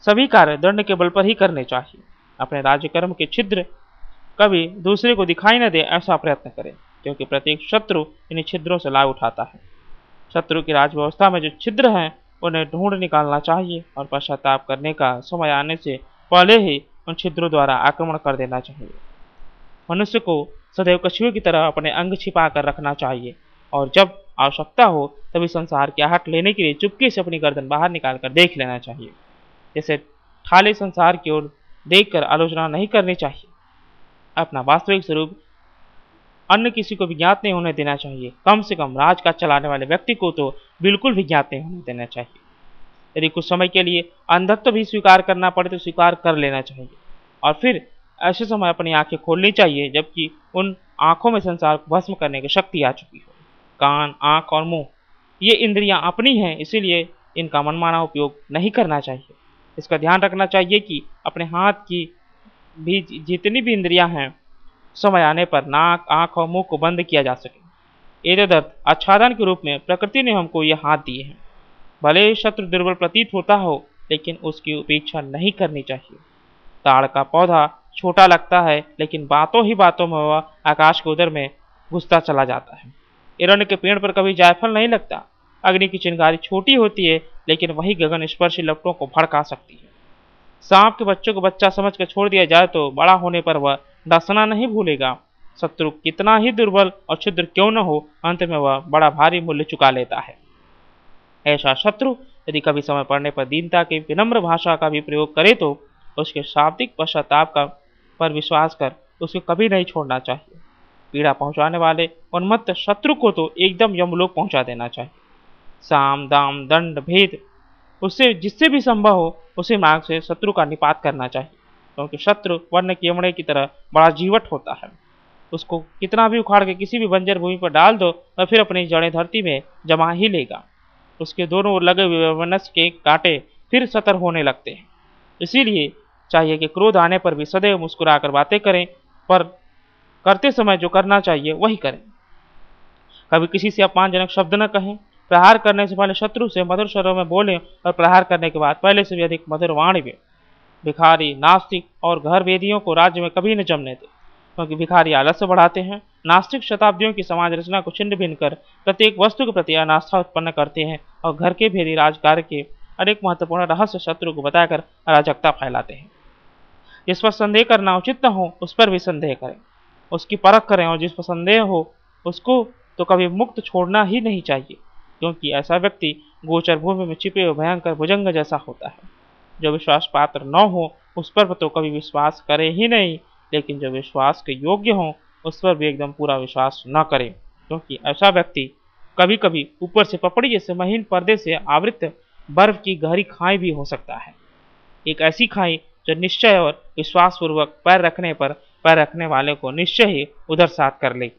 सभी कार्य दंड के बल पर ही करने चाहिए। अपने राज्य कर्म के छिद्र कभी दूसरे को दिखाई न दे ऐसा प्रयत्न करें, क्योंकि प्रत्येक शत्रु इन छिद्रों से लाभ उठाता है। शत्रु की राज व्यवस्था में जो छिद्र हैं उन्हें ढूंढ निकालना चाहिए और पश्चाताप करने का समय आने से पहले ही उन छिद्रों द्वारा आक्रमण कर देना चाहिए। मनुष्य को सदैव कछुए की तरह अपने अंग छिपा कर रखना चाहिए और जब आवश्यकता हो तभी संसार की आहट लेने के लिए चुपके से अपनी गर्दन बाहर निकाल कर देख लेना चाहिए। जैसे ठाले संसार की ओर देखकर आलोचना नहीं करनी चाहिए। अपना वास्तविक स्वरूप अन्य किसी को भी ज्ञात नहीं होने देना चाहिए। कम से कम राजकाज चलाने वाले व्यक्ति को तो बिल्कुल भी ज्ञात नहीं होने देना चाहिए। यदि कुछ समय के लिए अंधत्व भी स्वीकार करना पड़े तो स्वीकार कर लेना चाहिए और फिर ऐसे समय अपनी आंखें खोलनी चाहिए जबकि उन आंखों में संसार को भस्म करने की शक्ति आ चुकी हो। कान, आंख और मुंह ये इंद्रियां अपनी हैं, इसीलिए इनका मनमाना उपयोग नहीं करना चाहिए। इसका ध्यान रखना चाहिए कि अपने हाथ की भी जितनी भी इंद्रियां हैं समय आने पर नाक, आंख और मुंह को बंद किया जा सके। एतदर्थ आच्छादन के रूप में प्रकृति ने हमको ये हाथ दिए हैं। भले ही शत्रु दुर्बल प्रतीत होता हो लेकिन उसकी उपेक्षा नहीं करनी चाहिए। ताड़ का पौधा छोटा लगता है लेकिन बातों ही बातों में वह आकाश के उदर में घुसता चला जाता है। हिरण्य के पेड़ पर कभी जायफल नहीं लगता। अग्नि की चिंगारी छोटी होती है लेकिन वही गगन स्पर्शी लपटों को भड़का सकती है। सांप के बच्चों को बच्चा समझ कर छोड़ दिया जाए तो बड़ा होने पर वह डसना नहीं भूलेगा। शत्रु कितना ही दुर्बल और क्षुद्र क्यों न हो, अंत में वह बड़ा भारी मूल्य चुका लेता है। ऐसा शत्रु यदि कभी समय पड़ने पर दीनता की विनम्र भाषा का भी प्रयोग करे तो उसके शाब्दिक पश्चाताप का पर विश्वास कर उसको कभी नहीं छोड़ना चाहिए। पीड़ा पहुंचाने वाले उन्मत्त शत्रु को तो एकदम यमलोक पहुंचा देना चाहिए। साम दाम दंड भेद उससे जिससे भी संभव हो उसी मार्ग से शत्रु का निपात करना चाहिए, क्योंकि शत्रु वर्ण के यमड़े की तरह बड़ा जीवट होता है। उसको कितना भी उखाड़ के किसी भी बंजर भूमि पर डाल दो वह फिर अपनी जड़ें धरती में जमा ही लेगा। उसके दोनों ओर लगे हुए वनस के कांटे फिर सतर होने लगते हैं। इसीलिए चाहिए कि क्रोध आने पर भी सदैव मुस्कुराकर बातें करें, पर करते समय जो करना चाहिए वही करें। कभी किसी से अपमानजनक शब्द न कहें। प्रहार करने से पहले शत्रु से मधुर स्वरों में बोलें और प्रहार करने के बाद पहले से भी अधिक मधुर वाणी में। भिखारी, नास्तिक और घर वेदियों को राज्य में कभी न जमने दे, क्योंकि भिखारी आलस्य बढ़ाते हैं। नास्तिक शताब्दियों की समाज रचना को छिन्न भिन्न कर प्रत्येक वस्तु के प्रति अनास्था उत्पन्न करते हैं और घर के भेदी राजकार्य के अनेक महत्वपूर्ण रहस्य शत्रु को बताकर अराजकता फैलाते हैं। जिस पर संदेह करना उचित न हो उस पर भी संदेह करें, उसकी परख करें और जिस पर संदेह हो उसको तो कभी मुक्त छोड़ना ही नहीं चाहिए, क्योंकि ऐसा व्यक्ति गोचर भूमि में छिपे हुए भयंकर भुजंग जैसा होता है। जो विश्वास पात्र न हो उस पर तो कभी विश्वास करे ही नहीं, लेकिन जो विश्वास के योग्य हो उस पर भी एकदम पूरा विश्वास न करे, क्योंकि ऐसा व्यक्ति कभी कभी ऊपर से पपड़ी जैसे महीन पर्दे से आवृत बर्फ की गहरी खाई भी हो सकता है। एक ऐसी खाई जो निश्चय और विश्वास पूर्वक पैर रखने पर पैर रखने वाले को निश्चय ही उधर साथ कर ले।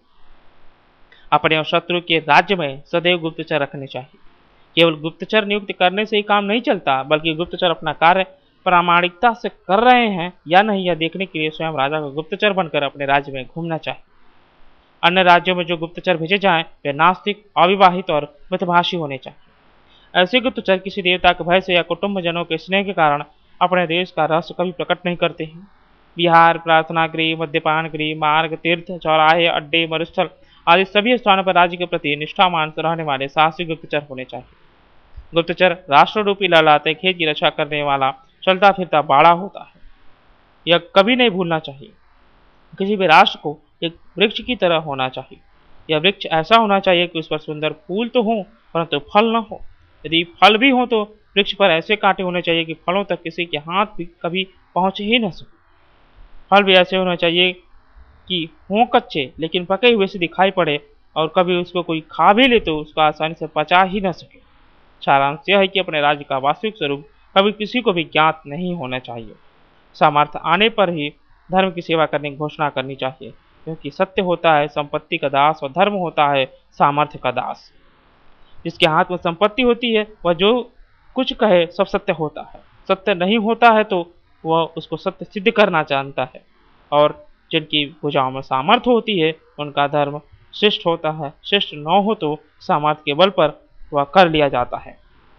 अपने और शत्रु के राज्य में सदैव गुप्तचर रखने चाहिए। केवल गुप्तचर नियुक्त करने से ही काम नहीं चलता, बल्कि गुप्तचर अपना कार्य प्रामाणिकता से कर रहे हैं या नहीं यह देखने के लिए स्वयं राजा को गुप्तचर बनकर अपने राज्य में घूमना चाहिए। अन्य राज्यों में जो गुप्तचर भेजे जाएं वे नास्तिक, अविवाहित और मितभाषी होने चाहिए। ऐसे गुप्तचर किसी देवता के भय से या कुटुंब जनों के स्नेह के कारण अपने देश का रहस्य कभी प्रकट नहीं करते हैं। विहार, प्रार्थना गृह, मद्यपान गृह, मार्ग, तीर्थ, चौराहे, अड्डे, मरुस्थल आदि सभी स्थानों पर राज्य के प्रति निष्ठामान रहने वाले साहसी गुप्तचर होने चाहिए। गुप्तचर राष्ट्र रूपी ललाटे खेत की रक्षा करने वाला चलता फिरता बाड़ा होता है। यह कभी नहीं भूलना चाहिए। किसी भी राष्ट्र को एक वृक्ष की तरह होना चाहिए। यह वृक्ष ऐसा होना चाहिए कि उस पर सुंदर फूल तो हों परंतु फल न हो। यदि फल भी हो तो वृक्ष पर ऐसे कांटे होने चाहिए कि फलों तक किसी के हाथ भी कभी पहुंच ही न सके। फल भी ऐसे होने चाहिए कि हों कच्चे लेकिन पके हुए से दिखाई पड़े और कभी उसको कोई खा भी ले तो उसको आसानी से पचा ही न सके। सारांश यह है कि अपने राज्य का वास्तविक स्वरूप कभी किसी को भी ज्ञात नहीं होना चाहिए। सामर्थ्य आने पर ही धर्म की सेवा करने की घोषणा करनी चाहिए, क्योंकि सत्य होता है संपत्ति का दास और धर्म होता है सामर्थ्य का दास। जिसके हाथ में संपत्ति होती है वह जो कुछ कहे सब सत्य होता है। सत्य नहीं होता है तो वह उसको सत्य सिद्ध करना जानता है, और जिनकी भुजाओं में सामर्थ्य होती है उनका धर्म श्रेष्ठ होता है। श्रेष्ठ न हो तो सामर्थ्य के बल पर वह कर लिया जाता है।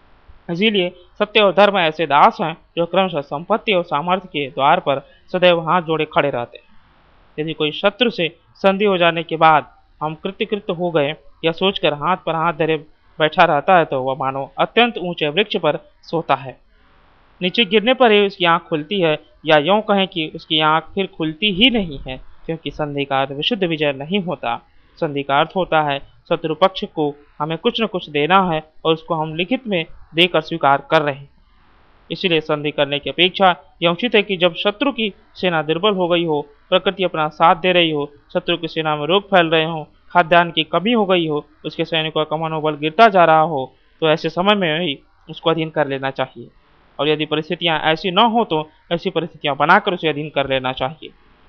इसीलिए सत्य और धर्म ऐसे दास हैं जो क्रमशः संपत्ति और सामर्थ्य के द्वार पर सदैव हाथ जोड़े खड़े रहते हैं। यदि कोई शत्रु से संधि हो जाने के बाद हम कृतकृत हो गए या सोचकर हाथ पर हाथ धरे बैठा रहता है तो वह मानो अत्यंत ऊंचे वृक्ष पर सोता है। नीचे गिरने पर ही उसकी आंख खुलती है, या यूं कहें कि उसकी आंख फिर खुलती ही नहीं है, क्योंकि संधि का अर्थ विशुद्ध विजय नहीं होता। संधि का अर्थ होता है शत्रु पक्ष को हमें कुछ न कुछ देना है और उसको हम लिखित में देकर स्वीकार कर रहे हैं। इसीलिए संधि करने की अपेक्षा यह उचित है कि जब शत्रु की सेना दुर्बल हो गई हो, प्रकृति अपना साथ दे रही हो, शत्रु की सेना में रोग फैल रहे हो, खाद्यान्न की कमी हो गई हो, उसके सैनिकों का मनोबल गिरता जा रहा हो, तो ऐसे समय में ही उसको अधीन कर लेना चाहिए। और यदि परिस्थितियां ऐसी न हो तो ऐसी परिस्थितियां बनाकर उसे अधीन कर लेना चाहिए।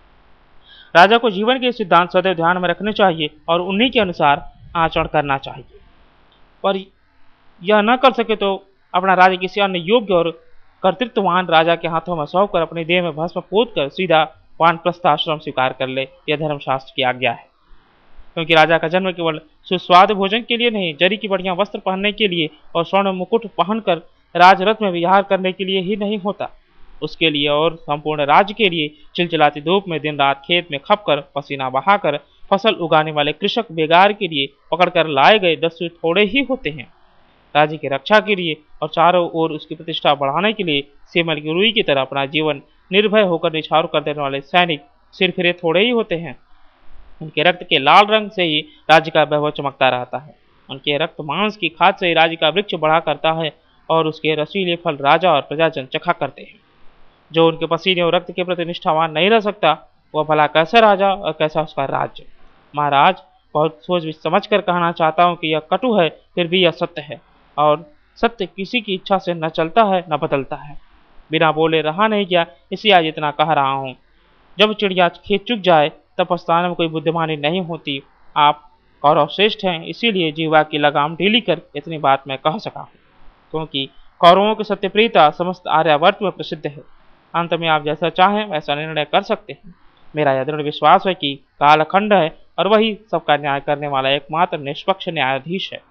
राजा को जीवन के सिद्धांत सदैव ध्यान में रखने चाहिए और उन्हीं के अनुसार आचरण करना चाहिए। पर यह न कर सके तो अपना राज्य किसी अन्य योग्य और कर्तृत्ववान राजा के हाथों में सौंप कर अपने देह में भस्म पोत कर सीधा वानप्रस्थ आश्रम स्वीकार कर ले, यह धर्मशास्त्र की आज्ञा है। क्योंकि राजा का जन्म केवल सुस्वाद भोजन के लिए नहीं, जरी की बढ़िया वस्त्र पहनने के लिए और स्वर्ण मुकुट पहनकर राजरथ में विहार करने के लिए ही नहीं होता। उसके लिए और संपूर्ण राज्य के लिए चिलचिलाती धूप में दिन रात खेत में खपकर पसीना बहाकर फसल उगाने वाले कृषक बेगार के लिए पकड़कर लाए गए दस्यु थोड़े ही होते हैं। राज्य की रक्षा के लिए और चारों ओर उसकी प्रतिष्ठा बढ़ाने के लिए सेमल की रुई की तरह अपना जीवन निर्भय होकर निछावर कर देने वाले सैनिक सिरफिरे थोड़े ही होते हैं। उनके रक्त के लाल रंग से ही राज्य का वैभव चमकता रहता है। उनके रक्त मांस की खाद से ही राज्य का वृक्ष बढ़ा करता है और उसके रसीले फल राजा और प्रजाजन चखा करते हैं। जो उनके पसीने और रक्त के प्रति निष्ठावान नहीं रह सकता, वह भला कैसा राजा और कैसा उसका राज्य। महाराज, बहुत सोच समझ कर कहना चाहता हूँ कि यह कटु है, फिर भी यह सत्य है, और सत्य किसी की इच्छा से न चलता है न बदलता है। बिना बोले रहा नहीं गया, इसलिए आज इतना कह रहा हूँ। जब चिड़िया खेत चुग जाए तब पछताने में कोई बुद्धिमानी नहीं होती। आप कौरव श्रेष्ठ हैं, इसीलिए जीवा की लगाम ढीली कर इतनी बात मैं कह सका हूँ, क्योंकि कौरवों की सत्यप्रियता समस्त आर्यावर्त में प्रसिद्ध है। अंत में आप जैसा चाहें वैसा निर्णय कर सकते हैं। मेरा यह दृढ़ विश्वास है कि काल अखंड है और वही सबका न्याय करने वाला एकमात्र निष्पक्ष न्यायाधीश है।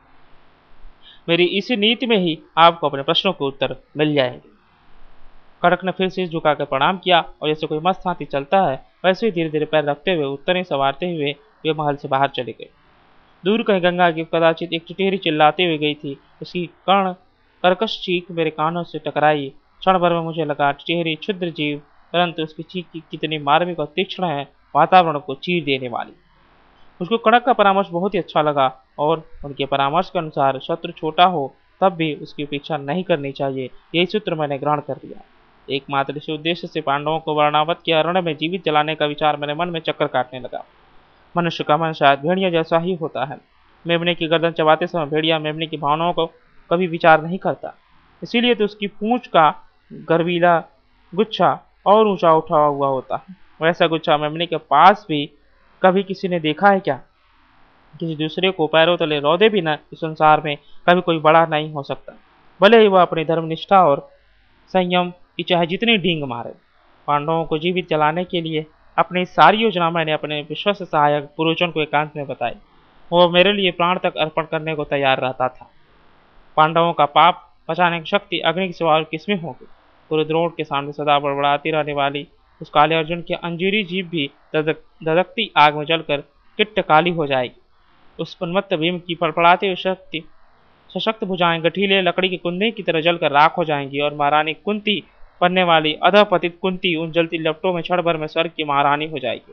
मेरी इसी नीति में ही आपको अपने प्रश्नों के उत्तर मिल जाएंगे। कड़क ने फिर सिर झुकाकर प्रणाम किया और जैसे कोई मस्त हाथी चलता है वैसे ही धीरे धीरे पैर रखते हुए उत्तरे संवारते हुए वे महल से बाहर चले गए। दूर कहीं गंगा की कदाचित एक टिटेरी चिल्लाते हुए गई थी। उसकी कर्ण कर्कश चीख मेरे कानों से टकराई। क्षण भर में मुझे लगा टिटेरी क्षुद्र जीव, परंतु उसकी चीख की कितनी मार्मिक और तीक्ष्ण है, वातावरण को चीर देने वाली। उसको कड़क का परामर्श बहुत ही अच्छा लगा और उनके परामर्श के अनुसार शत्रु छोटा हो तब भी उसकी उपेक्षा नहीं करनी चाहिए, यही सूत्र मैंने ग्रहण कर लिया। एकमात्र इसी उद्देश्य से पांडवों को वर्णावत के अरण्य में जीवित जलाने का विचार मेरे मन में चक्कर काटने लगा। मनुष्य का मन शायद भेड़िया जैसा ही होता है। मेमने की गर्दन चबाते समय भेड़िया मेमने की भावनाओं को कभी विचार नहीं करता, इसीलिए तो उसकी पूंछ का गर्वीला गुच्छा और ऊंचा उठा हुआ होता है। वैसा गुच्छा मेमने के पास भी कभी किसी ने देखा है क्या? किसी दूसरे को पैरों तले रौदे भी न इस संसार में कभी कोई बड़ा नहीं हो सकता, भले ही वह अपनी धर्मनिष्ठा और संयम की चाहे जितनी डींग मारे। पांडवों को जीवित जलाने के लिए अपनी सारी योजना मैंने अपने विश्वस्त सहायक पुरोचन को एकांत में बताई। वो मेरे लिए प्राण तक अर्पण करने को तैयार रहता था। पांडवों का पाप पचाने की शक्ति अग्नि के सिवा किसमें होगी? गुरुद्रोण के सामने सदा बड़बड़ाती रहने वाली उस काले अर्जुन की अंजीरी जीभ भी धधकती आग में जलकर किट्ट काली हो जाएगी। उस उन्मत्त भीम की फड़फड़ाती हुई शक्ति सशक्त भुजाएं गठीले लकड़ी के कुंदे की तरह जलकर राख हो जाएंगी और महारानी कुंती बनने वाली अधपतित कुंती उन जलती लपटों में क्षण भर में स्वर्ग की महारानी हो जाएगी।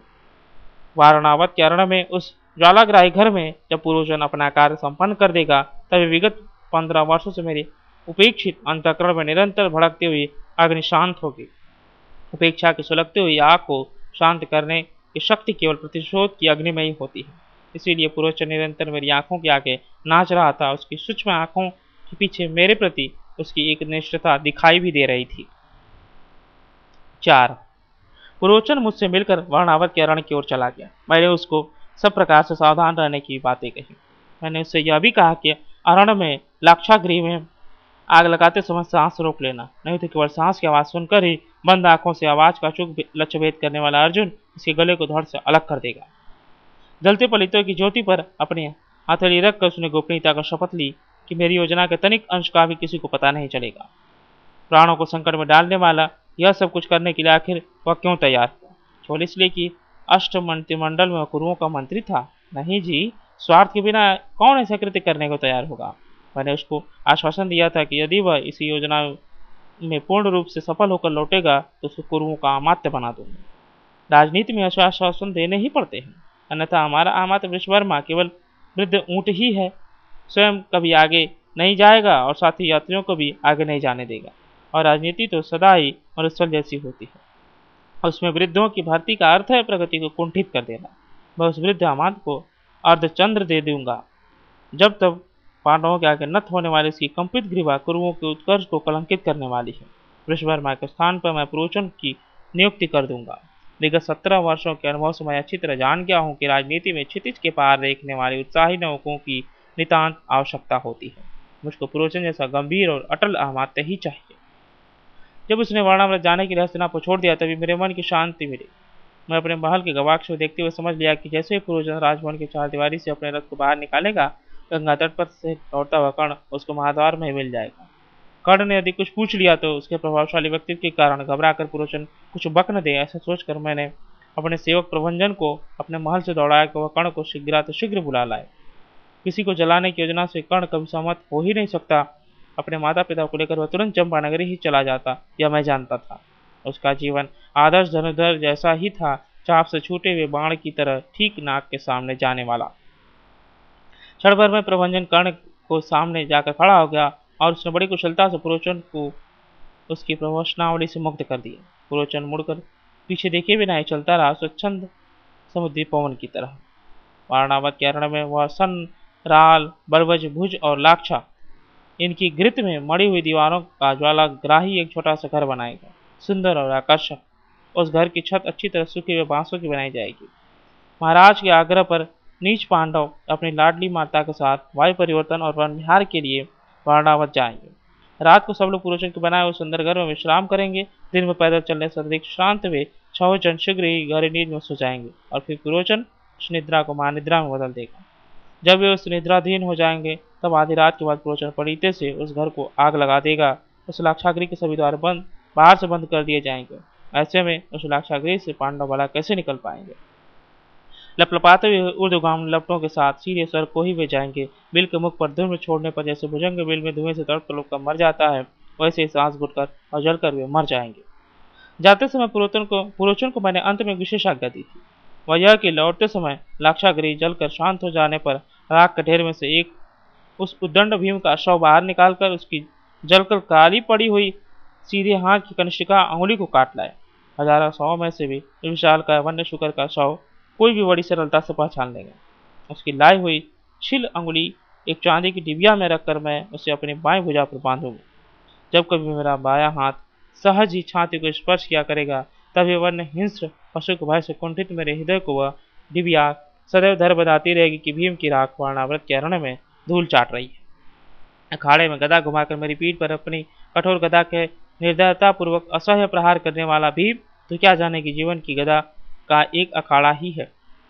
वारणावत के अरण में उस ज्वालाग्राही घर में जब पुरोचन अपना कार्य संपन्न कर देगा, तभी विगत पंद्रह वर्षों से मेरी उपेक्षित अंतःकरण में निरंतर भड़कती हुई अग्नि शांत होगी। उपेक्षा की सुलगती हुई आग को शांत करने की शक्ति केवल प्रतिशोध की अग्नि में ही होती है। इसीलिए पुरोचन निरंतर मेरी आंखों के आगे नाच रहा था। उसकी सूक्ष्म आंखों के पीछे मेरे प्रति उसकी एक निष्ठता दिखाई भी दे रही थी। चार पुरोचन मुझसे मिलकर वर्णावत के अरण्य की ओर चला गया। मैंने उसको सब प्रकार से सावधान रहने की बातें कही। मैंने उससे यह भी कहा कि अरण्य में लाक्षागृह में आग लगाते समय सांस रोक लेना, नहीं तो केवल सांस की आवाज सुनकर ही बंद आंखों से आवाज का चुक लक्ष्य भेद करने वाला अर्जुन इसके गले को धड़ से अलग कर देगा। जलते पलितों की ज्योति पर अपनी हथेली रखकर उसने गोपनीयता का शपथ ली कि मेरी योजना के तनिक अंश का भी किसी को पता नहीं चलेगा। प्राणों को संकट में डालने वाला यह सब कुछ करने के लिए आखिर वह क्यों तैयार हुआ? केवल इसलिए कि अष्ट मंत्रिमंडल में कुरुओं का मंत्री था? नहीं जी, स्वार्थ के बिना कौन ऐसा कृत्य करने को तैयार होगा। मैंने उसको आश्वासन दिया था कि यदि वह इसी योजना में पूर्ण रूप से सफल होकर लौटेगा तो उसको कुरुओं का अमात्य बना दूंगा। राजनीति में ऐसे आश्वासन देने ही पड़ते हैं, अन्यथा हमारा अमात्य वृषवर्मा केवल वृद्ध ऊंट ही है, स्वयं कभी आगे नहीं जाएगा और साथी यात्रियों को भी आगे नहीं जाने देगा। और राजनीति तो सदा ही मरुस्थल जैसी होती है, उसमें वृद्धों की भर्ती का अर्थ है प्रगति को कुंठित कर देना। मैं उस वृद्ध अमात्य को अर्धचंद्र दे दूंगा जब तक पांडवों के आगे नत होने वाली इसकी कंपित ग्रीवा कुरुओं के उत्कर्ष को कलंकित करने वाली है। वृषवर्मा के स्थान पर मैं पुरोचन की नियुक्ति कर दूंगा। विगत सत्रह वर्षों के अनुभव से मैं अच्छी तरह जान गया हूँ कि राजनीति में क्षितिज के पार देखने वाले उत्साही नौकों की नितांत आवश्यकता होती है। मुझको पुरोचन जैसा गंभीर और अटल अमात्य ही चाहिए। जब उसने वर्णामृत जाने की रहस्यनाप को छोड़ दिया तभी मेरे मन की शांति मिली। मैं अपने महल के गवाक्ष को देखते हुए समझ लिया कि जैसे ही पुरोचन राजभवन की चारदीवारी से अपने रथ को बाहर निकालेगा, गंगा तट पर से लौटता हुआ कर्ण उसको महाद्वार में मिल जाएगा। कर्ण ने यदि कुछ पूछ लिया तो उसके प्रभावशाली व्यक्तित्व के कारण घबराकर पुरोचन कुछ बक न दे, ऐसा सोचकर मैंने अपने सेवक प्रभंजन को अपने महल से दौड़ाया कि वह कर्ण को शीघ्रातिशीघ्र बुला लाए। किसी को जलाने की योजना से कर्ण कभी सहमत हो ही नहीं सकता। अपने माता पिता को लेकर वह तुरंत चंपानगरी ही चला जाता, यह मैं जानता था। उसका जीवन आदर्श धनुर्धर जैसा ही था, चाप से छूटे हुए बाण की तरह ठीक नाक के सामने जाने वाला। क्षण भर में प्रभंजन कर्ण को सामने जाकर खड़ा हो गया और उसने बड़ी कुशलता से पुरोचन को उसकी प्रवचनावली से मुक्त कर दिया। पुरोचन मुड़कर पीछे देखे बिना ही चलता रहा, स्वच्छंद समुद्री पवन की तरह। वारणावत के अरण में वह सन, राल, बरबज, भुज और लाक्षा इनकी घृत में मड़ी हुई दीवारों का ज्वालाग्राही एक छोटा सा घर बनाएगा, सुंदर और आकर्षक। उस घर की छत अच्छी तरह सूखे हुए बांसों की बनाई जाएगी। महाराज के आग्रह पर नीच पांडव अपनी लाडली माता के साथ वायु परिवर्तन और वन विहार के लिए वारणावत जाएंगे। रात को सब लोग पुरोचन के बनाए हुए सुंदर घर में विश्राम करेंगे। दिन में पैदल चलने से अधिक श्रांत हुए छह जन शीघ्र ही गहरी नींद में सो जाएंगे और फिर पुरोचन उस निद्रा को महानिद्रा में बदल देगा। जब वे उस निद्राधीन हो जाएंगे तब आधी रात के बाद पुरोचन पड़ीते से उस घर को आग लगा देगा। उस लाक्षागृह के सभी द्वार बंद बाहर से बंद कर दिए जाएंगे। ऐसे में उस लाक्षागृह से पांडव भला कैसे निकल पाएंगे? लपलपाते हुए ऊर्ध्वगामी लपटों के साथ सीधे स्वर्ग को ही वे जाएंगे। बिल के मुख पर धूम्र छोड़ने पर जैसे भुजंग बिल में धुएं से तड़प तड़प कर मर जाता है, वैसे ही सांस घुटकर और जलकर वे मर जाएंगे। जाते समय पुरोचन को पुरोचन को मैंने अंत में विशेष आज्ञा दी थी, वह यह कि लौटते समय लाक्षागृह जलकर शांत हो जाने पर राख के ढेर में से एक उस उद्दंड भीम का शव बाहर निकालकर उसकी जलकर काली पड़ी हुई सीधे हाथ की कनिष्ठिका अंगुली को काट लाए। हजारों शवों में से भी विशाल का वन्य शुकर का शव कोई भी बड़ी सरलता से पहचान लेगा। उसकी लाई हुई छिल अंगुली एक चांदी की डिबिया में रखकर मैं उसे अपनी बाएं भुजा पर बांधूंगा। जब कभी मेरा बायां हाथ सहज ही छाती को स्पर्श किया करेगा, तभी वन्य हिंस्र पशु के भय से कुंठित मेरे हृदय को वह डिबिया सदैव धर बताती रहेगी कि भीम की राख वारणावृत के अरण में धूल चाट रही है। अखाड़े में गदा घुमाकर मेरी पीठ पर अपनी कठोर गदा के निर्दयतापूर्वक असह्य प्रहार करने वाला भीम तो क्या जाने कि जीवन की गदा का एक अखाड़ा ही है।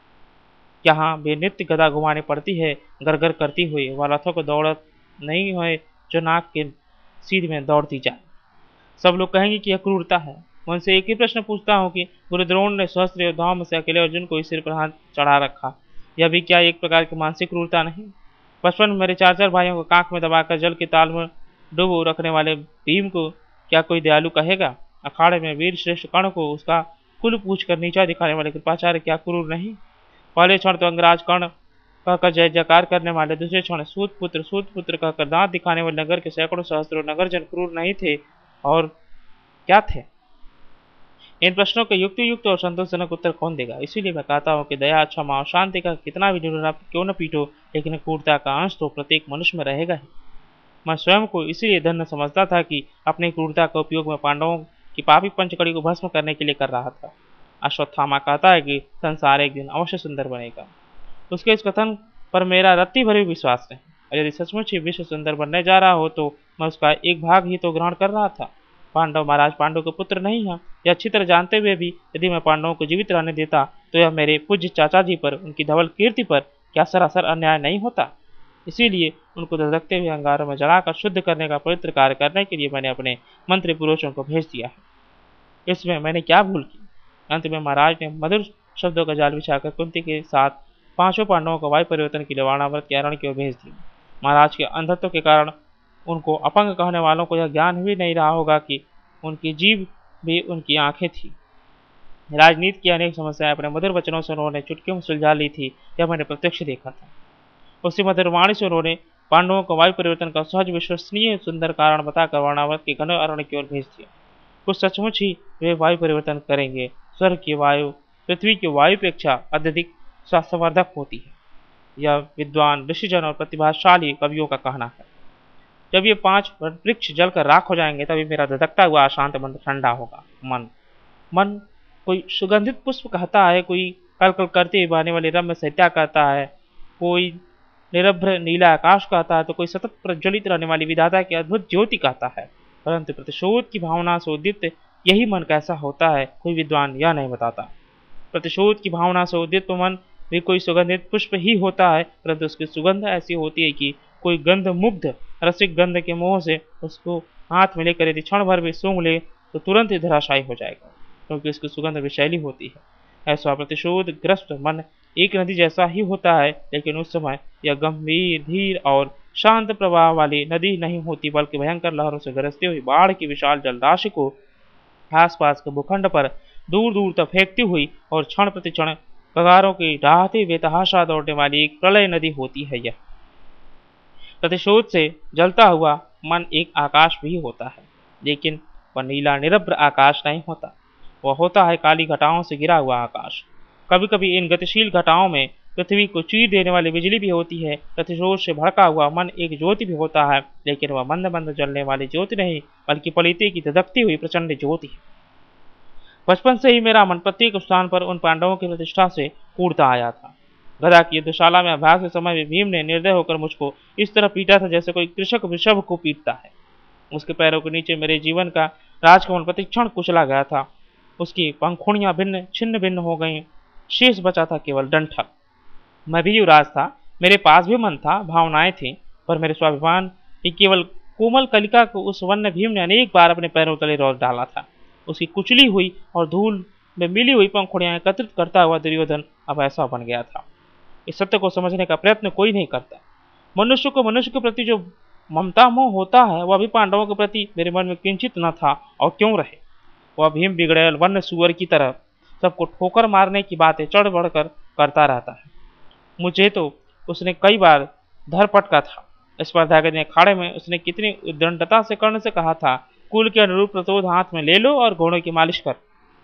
यहाँ बेनित्य गदा घुमानी पड़ती है, गरगर करती हुई। वह रथों को दौड़त नहीं है जो नाक के सीध में दौड़ती जाए। सब लोग कहेंगे कि यह क्रूरता है। मैं उनसे एक ही प्रश्न पूछता हूँ कि गुरु द्रोण ने सहस्त्र योद्धाओं में से अकेले अर्जुन को इस सिर पर हाथ चढ़ा रखा, यह भी क्या एक प्रकार की मानसिक क्रूरता नहीं? बचपन में मेरे चार चार भाइयों को कांख में दबाकर जल के ताल में डुबो रखने वाले भीम को क्या कोई दयालु कहेगा? अखाड़े में वीर श्रेष्ठ कर्ण को उसका कुल पूछ कर नीचा दिखाने वाले कृपाचार्य क्या क्रूर नहीं? पहले क्षण तो अंगराज कर्ण कहकर जय जयकार करने वाले, दूसरे क्षण सूत पुत्र सूत पुत्र कहकर दांत दिखाने वाले नगर के सैकड़ों सहस्त्रों नगरजन क्रूर नहीं थे और क्या थे? इन प्रश्नों के युक्ति युक्त और संतोषजनक उत्तर कौन देगा? इसीलिए मैं कहता हूँ कि दया, क्षमा और शांति का कितना भी ढूंढना क्यों न पीटो, लेकिन क्रूरता का अंश तो प्रत्येक मनुष्य में रहेगा ही। मैं स्वयं को इसीलिए धन्य समझता था कि अपनी क्रूरता का उपयोग मैं पांडवों की पापी पंचकड़ी को भस्म करने के लिए कर रहा था। अश्वत्थामा कहता है कि संसार एक दिन अवश्य सुंदर बनेगा। उसके इस कथन पर मेरा रत्ती भर भी विश्वास नहीं, और यदि सचमुच ही विश्व सुंदर बनने जा रहा हो तो मैं उसका एक भाग ही तो ग्रहण कर रहा था। पांडव महाराज पांडव के पुत्र नहीं हैं, यह अच्छी तरह जानते हुए भी यदि मैं पांडवों को जीवित रहने देता तो यह मेरे पूज्य चाचा जी पर, उनकी धवल कीर्ति पर क्या सरासर अन्याय नहीं होता? इसीलिए उनको धधकते हुए अंगारों में जलाकर शुद्ध करने का पवित्र कार्य करने के लिए मैंने अपने मंत्री पुरोचन को भेज दिया है। इसमें मैंने क्या भूल की? अंत में महाराज ने मधुर शब्दों का जाल बिछाकर कुंती के साथ पांचों पांडवों को वायु परिवर्तन के लिए वाणाव्रत के अरण्य की ओर भेज दिया। महाराज के अंधत्व के कारण उनको अपंग कहने वालों को यह ज्ञान भी नहीं रहा होगा कि उनकी जीभ भी उनकी आंखें थी। राजनीति की अनेक समस्याएं अपने मधुर वचनों से उन्होंने चुटकियों में सुलझा ली थी, यह मैंने प्रत्यक्ष देखा था। उसी मधुर वाणी से उन्होंने पांडवों को वायु परिवर्तन का सहज विश्वसनीय सुंदर कारण बताकर वर्णावत के घने अरण्य की ओर भेज दिया। कुछ सचमुच ही वे वायु परिवर्तन करेंगे। स्वर्ग की वायु पृथ्वी की वायु अपेक्षा अत्यधिक स्वास्थ्यवर्धक होती है, यह विद्वान ऋषिजन और प्रतिभाशाली कवियों का कहना है। जब ये पांच वृक्ष जलकर राख हो जाएंगे तभी मेरा धधकता हुआ अशांत मन ठंडा होगा। मन मन कोई सुगंधित पुष्प कहता है, कोई कल कल करते हुए बहने वाली रम्य सहित्या कहता है, कोई निरभ्र नीला आकाश कहता है, तो कोई सतत प्रज्वलित रहने वाली विधाता की अद्भुत ज्योति कहता है। परंतु प्रतिशोध की भावना से उद्दीप्त यही मन कैसा होता है, कोई विद्वान यह नहीं बताता। प्रतिशोध की भावना से उद्दीप्त मन भी कोई सुगंधित पुष्प ही होता है, परंतु उसकी सुगंध ऐसी होती है कि कोई गंध मुग्ध रसिक गंध के मोह से उसको हाथ में लेकर यदि क्षण भर भी सूंघ ले तो तुरंत ही धराशायी हो जाएगा, क्योंकि उसकी सुगंध विषैली होती है। ऐसा प्रतिशोध ग्रस्त मन एक नदी जैसा ही होता है, लेकिन उस समय यह गंभीर धीर और शांत प्रवाह वाली नदी नहीं होती, बल्कि भयंकर लहरों से गरजती हुई बाढ़ की विशाल जलराशि को आसपास के भूखंड पर दूर दूर तक फेंकती हुई और क्षण प्रति क्षण कगारों की डहाते हुए तहाशा दौड़ने वाली एक प्रलय नदी होती है। यह प्रतिशोध से जलता हुआ मन एक आकाश भी होता है, लेकिन वह नीला निरभ्र आकाश नहीं होता, वह होता है काली घटाओं से घिरा हुआ आकाश। कभी कभी इन गतिशील घटाओं में पृथ्वी को चीर देने वाली बिजली भी होती है। प्रतिशोध से भड़का हुआ मन एक ज्योति भी होता है, लेकिन वह मंद मंद जलने वाली ज्योति नहीं, बल्कि पलीते की धधकती हुई प्रचंड ज्योति है। बचपन से ही मेरा मन प्रत्येक स्थान पर उन पांडवों की प्रतिष्ठा से कूदता आया था। गदा की युद्धशाला में अभ्यास के समय में भीम ने निर्दय होकर मुझको इस तरह पीटा था जैसे कोई कृषक वृषभ को पीटता है। उसके पैरों के नीचे मेरे जीवन का राजकमल प्रतिक्षण कुचला गया था। उसकी पंखुड़ियां भिन्न छिन्न भिन्न हो गईं, शेष बचा था केवल डंठल। मैं भी युवराज था, मेरे पास भी मन था, भावनाएं थीं, पर मेरे स्वाभिमान की केवल कोमल कलिका को उस वन्य भीम ने अनेक बार अपने पैरों तले रोक डाला था। उसकी कुचली हुई और धूल में मिली हुई पंखुड़ियां एकत्रित करता हुआ दुर्योधन अब ऐसा बन गया था। इस सत्य को समझने का प्रयत्न कोई नहीं करता। मनुष्य को मनुष्य के प्रति जो ममता मोह होता है, वह भी पांडवों के प्रति मेरे मन में किंचित न था, और क्यों रहे। वह भीम बिगड़ैल वन्य सुअर की तरह सबको ठोकर मारने की बातें चढ़ बढ़कर करता रहता है। मुझे तो उसने कई बार धर पटका था। स्पर्धा के अखाड़े में उसने कितनी उद्दंडता से कर्ण से कहा था, कुल के अनुरूप प्रतोद हाथ में ले लो और घोड़ों की मालिश कर।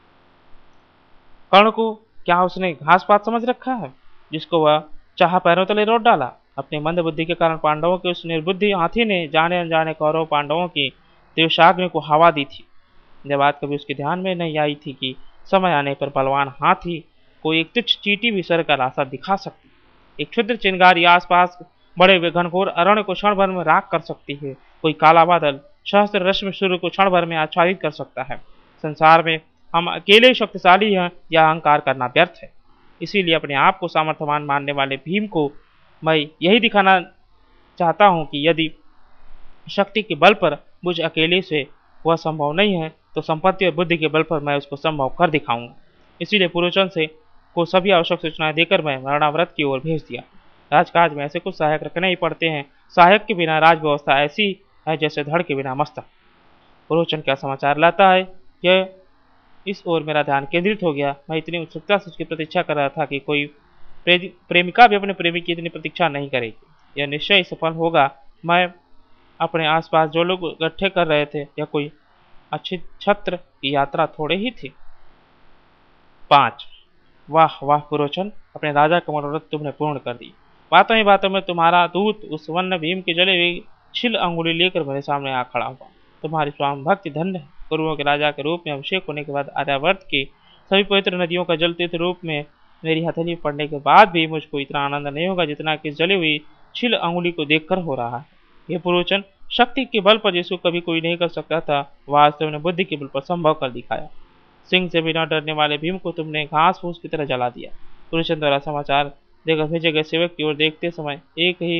कर्ण को क्या उसने घास पात समझ रखा है, जिसको वह चाह पैरों तले रोट डाला। अपनी मंद बुद्धि के कारण पांडवों के उस निर्बुद्धि हाथी ने जाने अनजाने कौरव पांडवों की देवशाग्नि को हवा दी थी। यह बात कभी उसके ध्यान में नहीं आई थी कि समय आने पर बलवान हाथी को एक तुच्छ चींटी भी सर का रास्ता दिखा सकती, एक क्षुद्र चिंगारी आसपास बड़े हुए घनघोर अरण्य को क्षण भर में राख कर सकती है, कोई काला बादल सहस्त्र रश्मि सूर्य को क्षण भर में आच्छादित कर सकता है। संसार में हम अकेले शक्तिशाली हैं, यह अहंकार करना व्यर्थ है। इसीलिए अपने आप को सामर्थ्यवान मानने वाले भीम को मैं यही दिखाना चाहता हूं कि यदि शक्ति के बल पर मुझ अकेले से वह संभव नहीं है, तो संपत्ति और बुद्धि के बल पर मैं उसको संभव कर दिखाऊंगा। इसीलिए पुरोचन से को सभी आवश्यक सूचनाएं देकर मैं मरणाव्रत की ओर भेज दिया। राजकाज में ऐसे कुछ सहायक रखने ही पड़ते हैं। सहायक के बिना राज व्यवस्था ऐसी है जैसे धड़ के बिना मस्तक। पुरोचन क्या समाचार लाता है, यह इस ओर मेरा ध्यान केंद्रित हो गया। मैं इतनी उत्सुकता से उसकी प्रतीक्षा कर रहा था कि कोई प्रेमिका भी अपने प्रेमी की इतनी प्रतीक्षा नहीं करेगी। यह निश्चय सफल होगा। मैं अपने आसपास जो लोग इकट्ठे कर रहे थे, यह कोई अच्छी छत्र की यात्रा थोड़े ही थी। पांच वाह वाह पुरोचन, अपने राजा का मनोरथ तुमने पूर्ण कर दी। बातों ही बातों में तुम्हारा दूत उस वन्य भीम के जले हुए छिल अंगुली लेकर मेरे सामने आ खड़ा हुआ। तुम्हारी स्वामी भक्ति धन्य है। कुरुओं के राजा के रूप में अभिषेक होने के बाद आर्यावर्त की सभी पवित्र नदियों का जल तीर्थ रूप में मेरी हथेली पड़ने के बाद भी मुझको इतना आनंद नहीं होगा जितना कि जली हुई छिल अंगुली को देखकर हो रहा है। ये पुरोचन, शक्ति के बल पर जिसको कभी कोई नहीं कर सकता था, वास्तव ने बुद्धि के बल पर संभव कर दिखाया। सिंह से बिना डरने वाले भीम को तुमने घास फूस की तरह जला दिया। पुरोचन द्वारा समाचार देकर भेजे गए सेवक की ओर देखते समय एक ही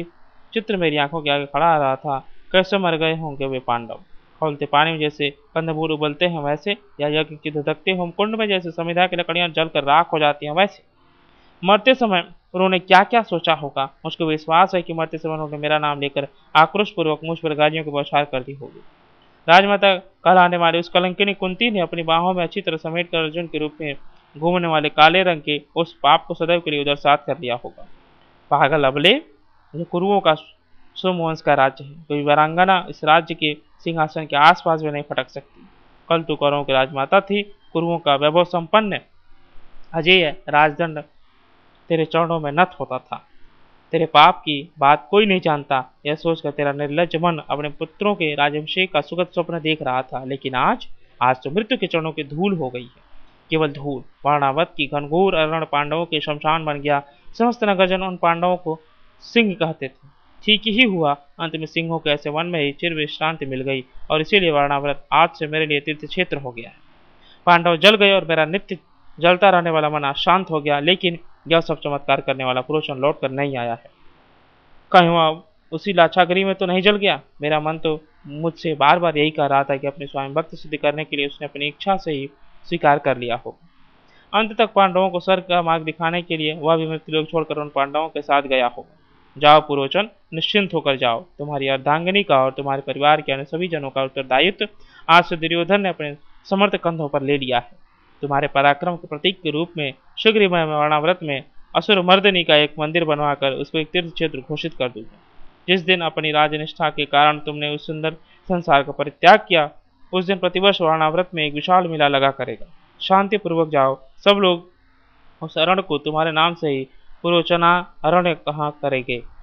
चित्र मेरी आंखों के आगे खड़ा आ रहा था। कैसे मर गए होंगे वे पांडव। खौलते पानी में जैसे कंदमूल उबलते हैं वैसे, या यज्ञ की धधकते होम कुंड में जैसे समिधा की लकड़ियां जलकर राख हो जाती हैं वैसे। मरते समय उन्होंने क्या क्या सोचा होगा। मुझको विश्वास है कि मरते समय उन्होंने मेरा नाम लेकर आक्रोश पूर्वक मुझ पर गालियों की बौछार कर दी होगी। राजमाता कहलाने वाली उस कलंकिनी कुंती ने अपनी बाहों में अच्छी तरह समेट कर अर्जुन के रूप में घूमने वाले काले रंग के उस पाप को सदैव के लिए उधर साथ कर लिया होगा। पागल अबले, ये कुरुओं का सोमवंश का राज्य है। कोई वीरांगना इस राज्य के सिंहासन के आसपास भी नहीं फटक सकती। कल तो कौरवों की राजमाता थी, कुरुओं का वैभव संपन्न अजय राजदंड तेरे चरणों में नत होता था। तेरे पाप की बात कोई नहीं जानता, यह सोचकर तेरा निर्लज्ज मन अपने पुत्रों के राज्याभिषेक का सुखद स्वप्न देख रहा था। लेकिन आज आज तो मृत्यु के चरणों की धूल हो गई है, केवल धूल। वर्णावत की घनघोर अरण पांडवों के शमशान बन गया। समस्त नगरजन उन पांडवों को सिंह कहते थे। ठीक ही हुआ, अंत में सिंहों के ऐसे वन में ही चिर विश्रांति मिल गई, और इसीलिए वर्णावत आज से मेरे लिए तीर्थ क्षेत्र हो गया है। पांडव जल गए और मेरा नित्य जलता रहने वाला मन शांत हो गया। लेकिन यह सब चमत्कार करने वाला पुरुष लौट कर नहीं आया है। कहीं वह उसी लाचागृह में तो नहीं जल गया। मेरा मन तो मुझसे बार बार यही कह रहा था कि अपने स्वयं भक्त सिद्ध करने के लिए उसने अपनी इच्छा से ही स्वीकार कर लिया हो। अंत तक पांडवों को स्वर्ग का मार्ग दिखाने के लिए वह भी मृत्युलोक छोड़कर उन पांडवों के साथ गया हो। जाओ पुरोचन, निश्चिंत होकर जाओ। तुम्हारी अर्धांगिनी का और तुम्हारे परिवार के अन्य सभी जनों का उत्तरदायित्व आज से दुर्योधन ने अपने समर्थ कंधों पर ले लिया है। तुम्हारे पराक्रम के प्रतीक के रूप में शीघ्र ही मैं वर्णाव्रत में असुर मर्दनी का एक मंदिर बनवाकर उसको एक तीर्थ क्षेत्र घोषित कर दूंगा। जिस दिन अपनी राजनिष्ठा के कारण तुमने उस सुंदर संसार का परित्याग किया, उस दिन प्रतिवर्ष वर्णाव्रत में एक विशाल मेला लगा करेगा। शांति पूर्वक जाओ। सब लोग उस अरण को तुम्हारे नाम से ही पुरोचना अरण्य कहा करेंगे।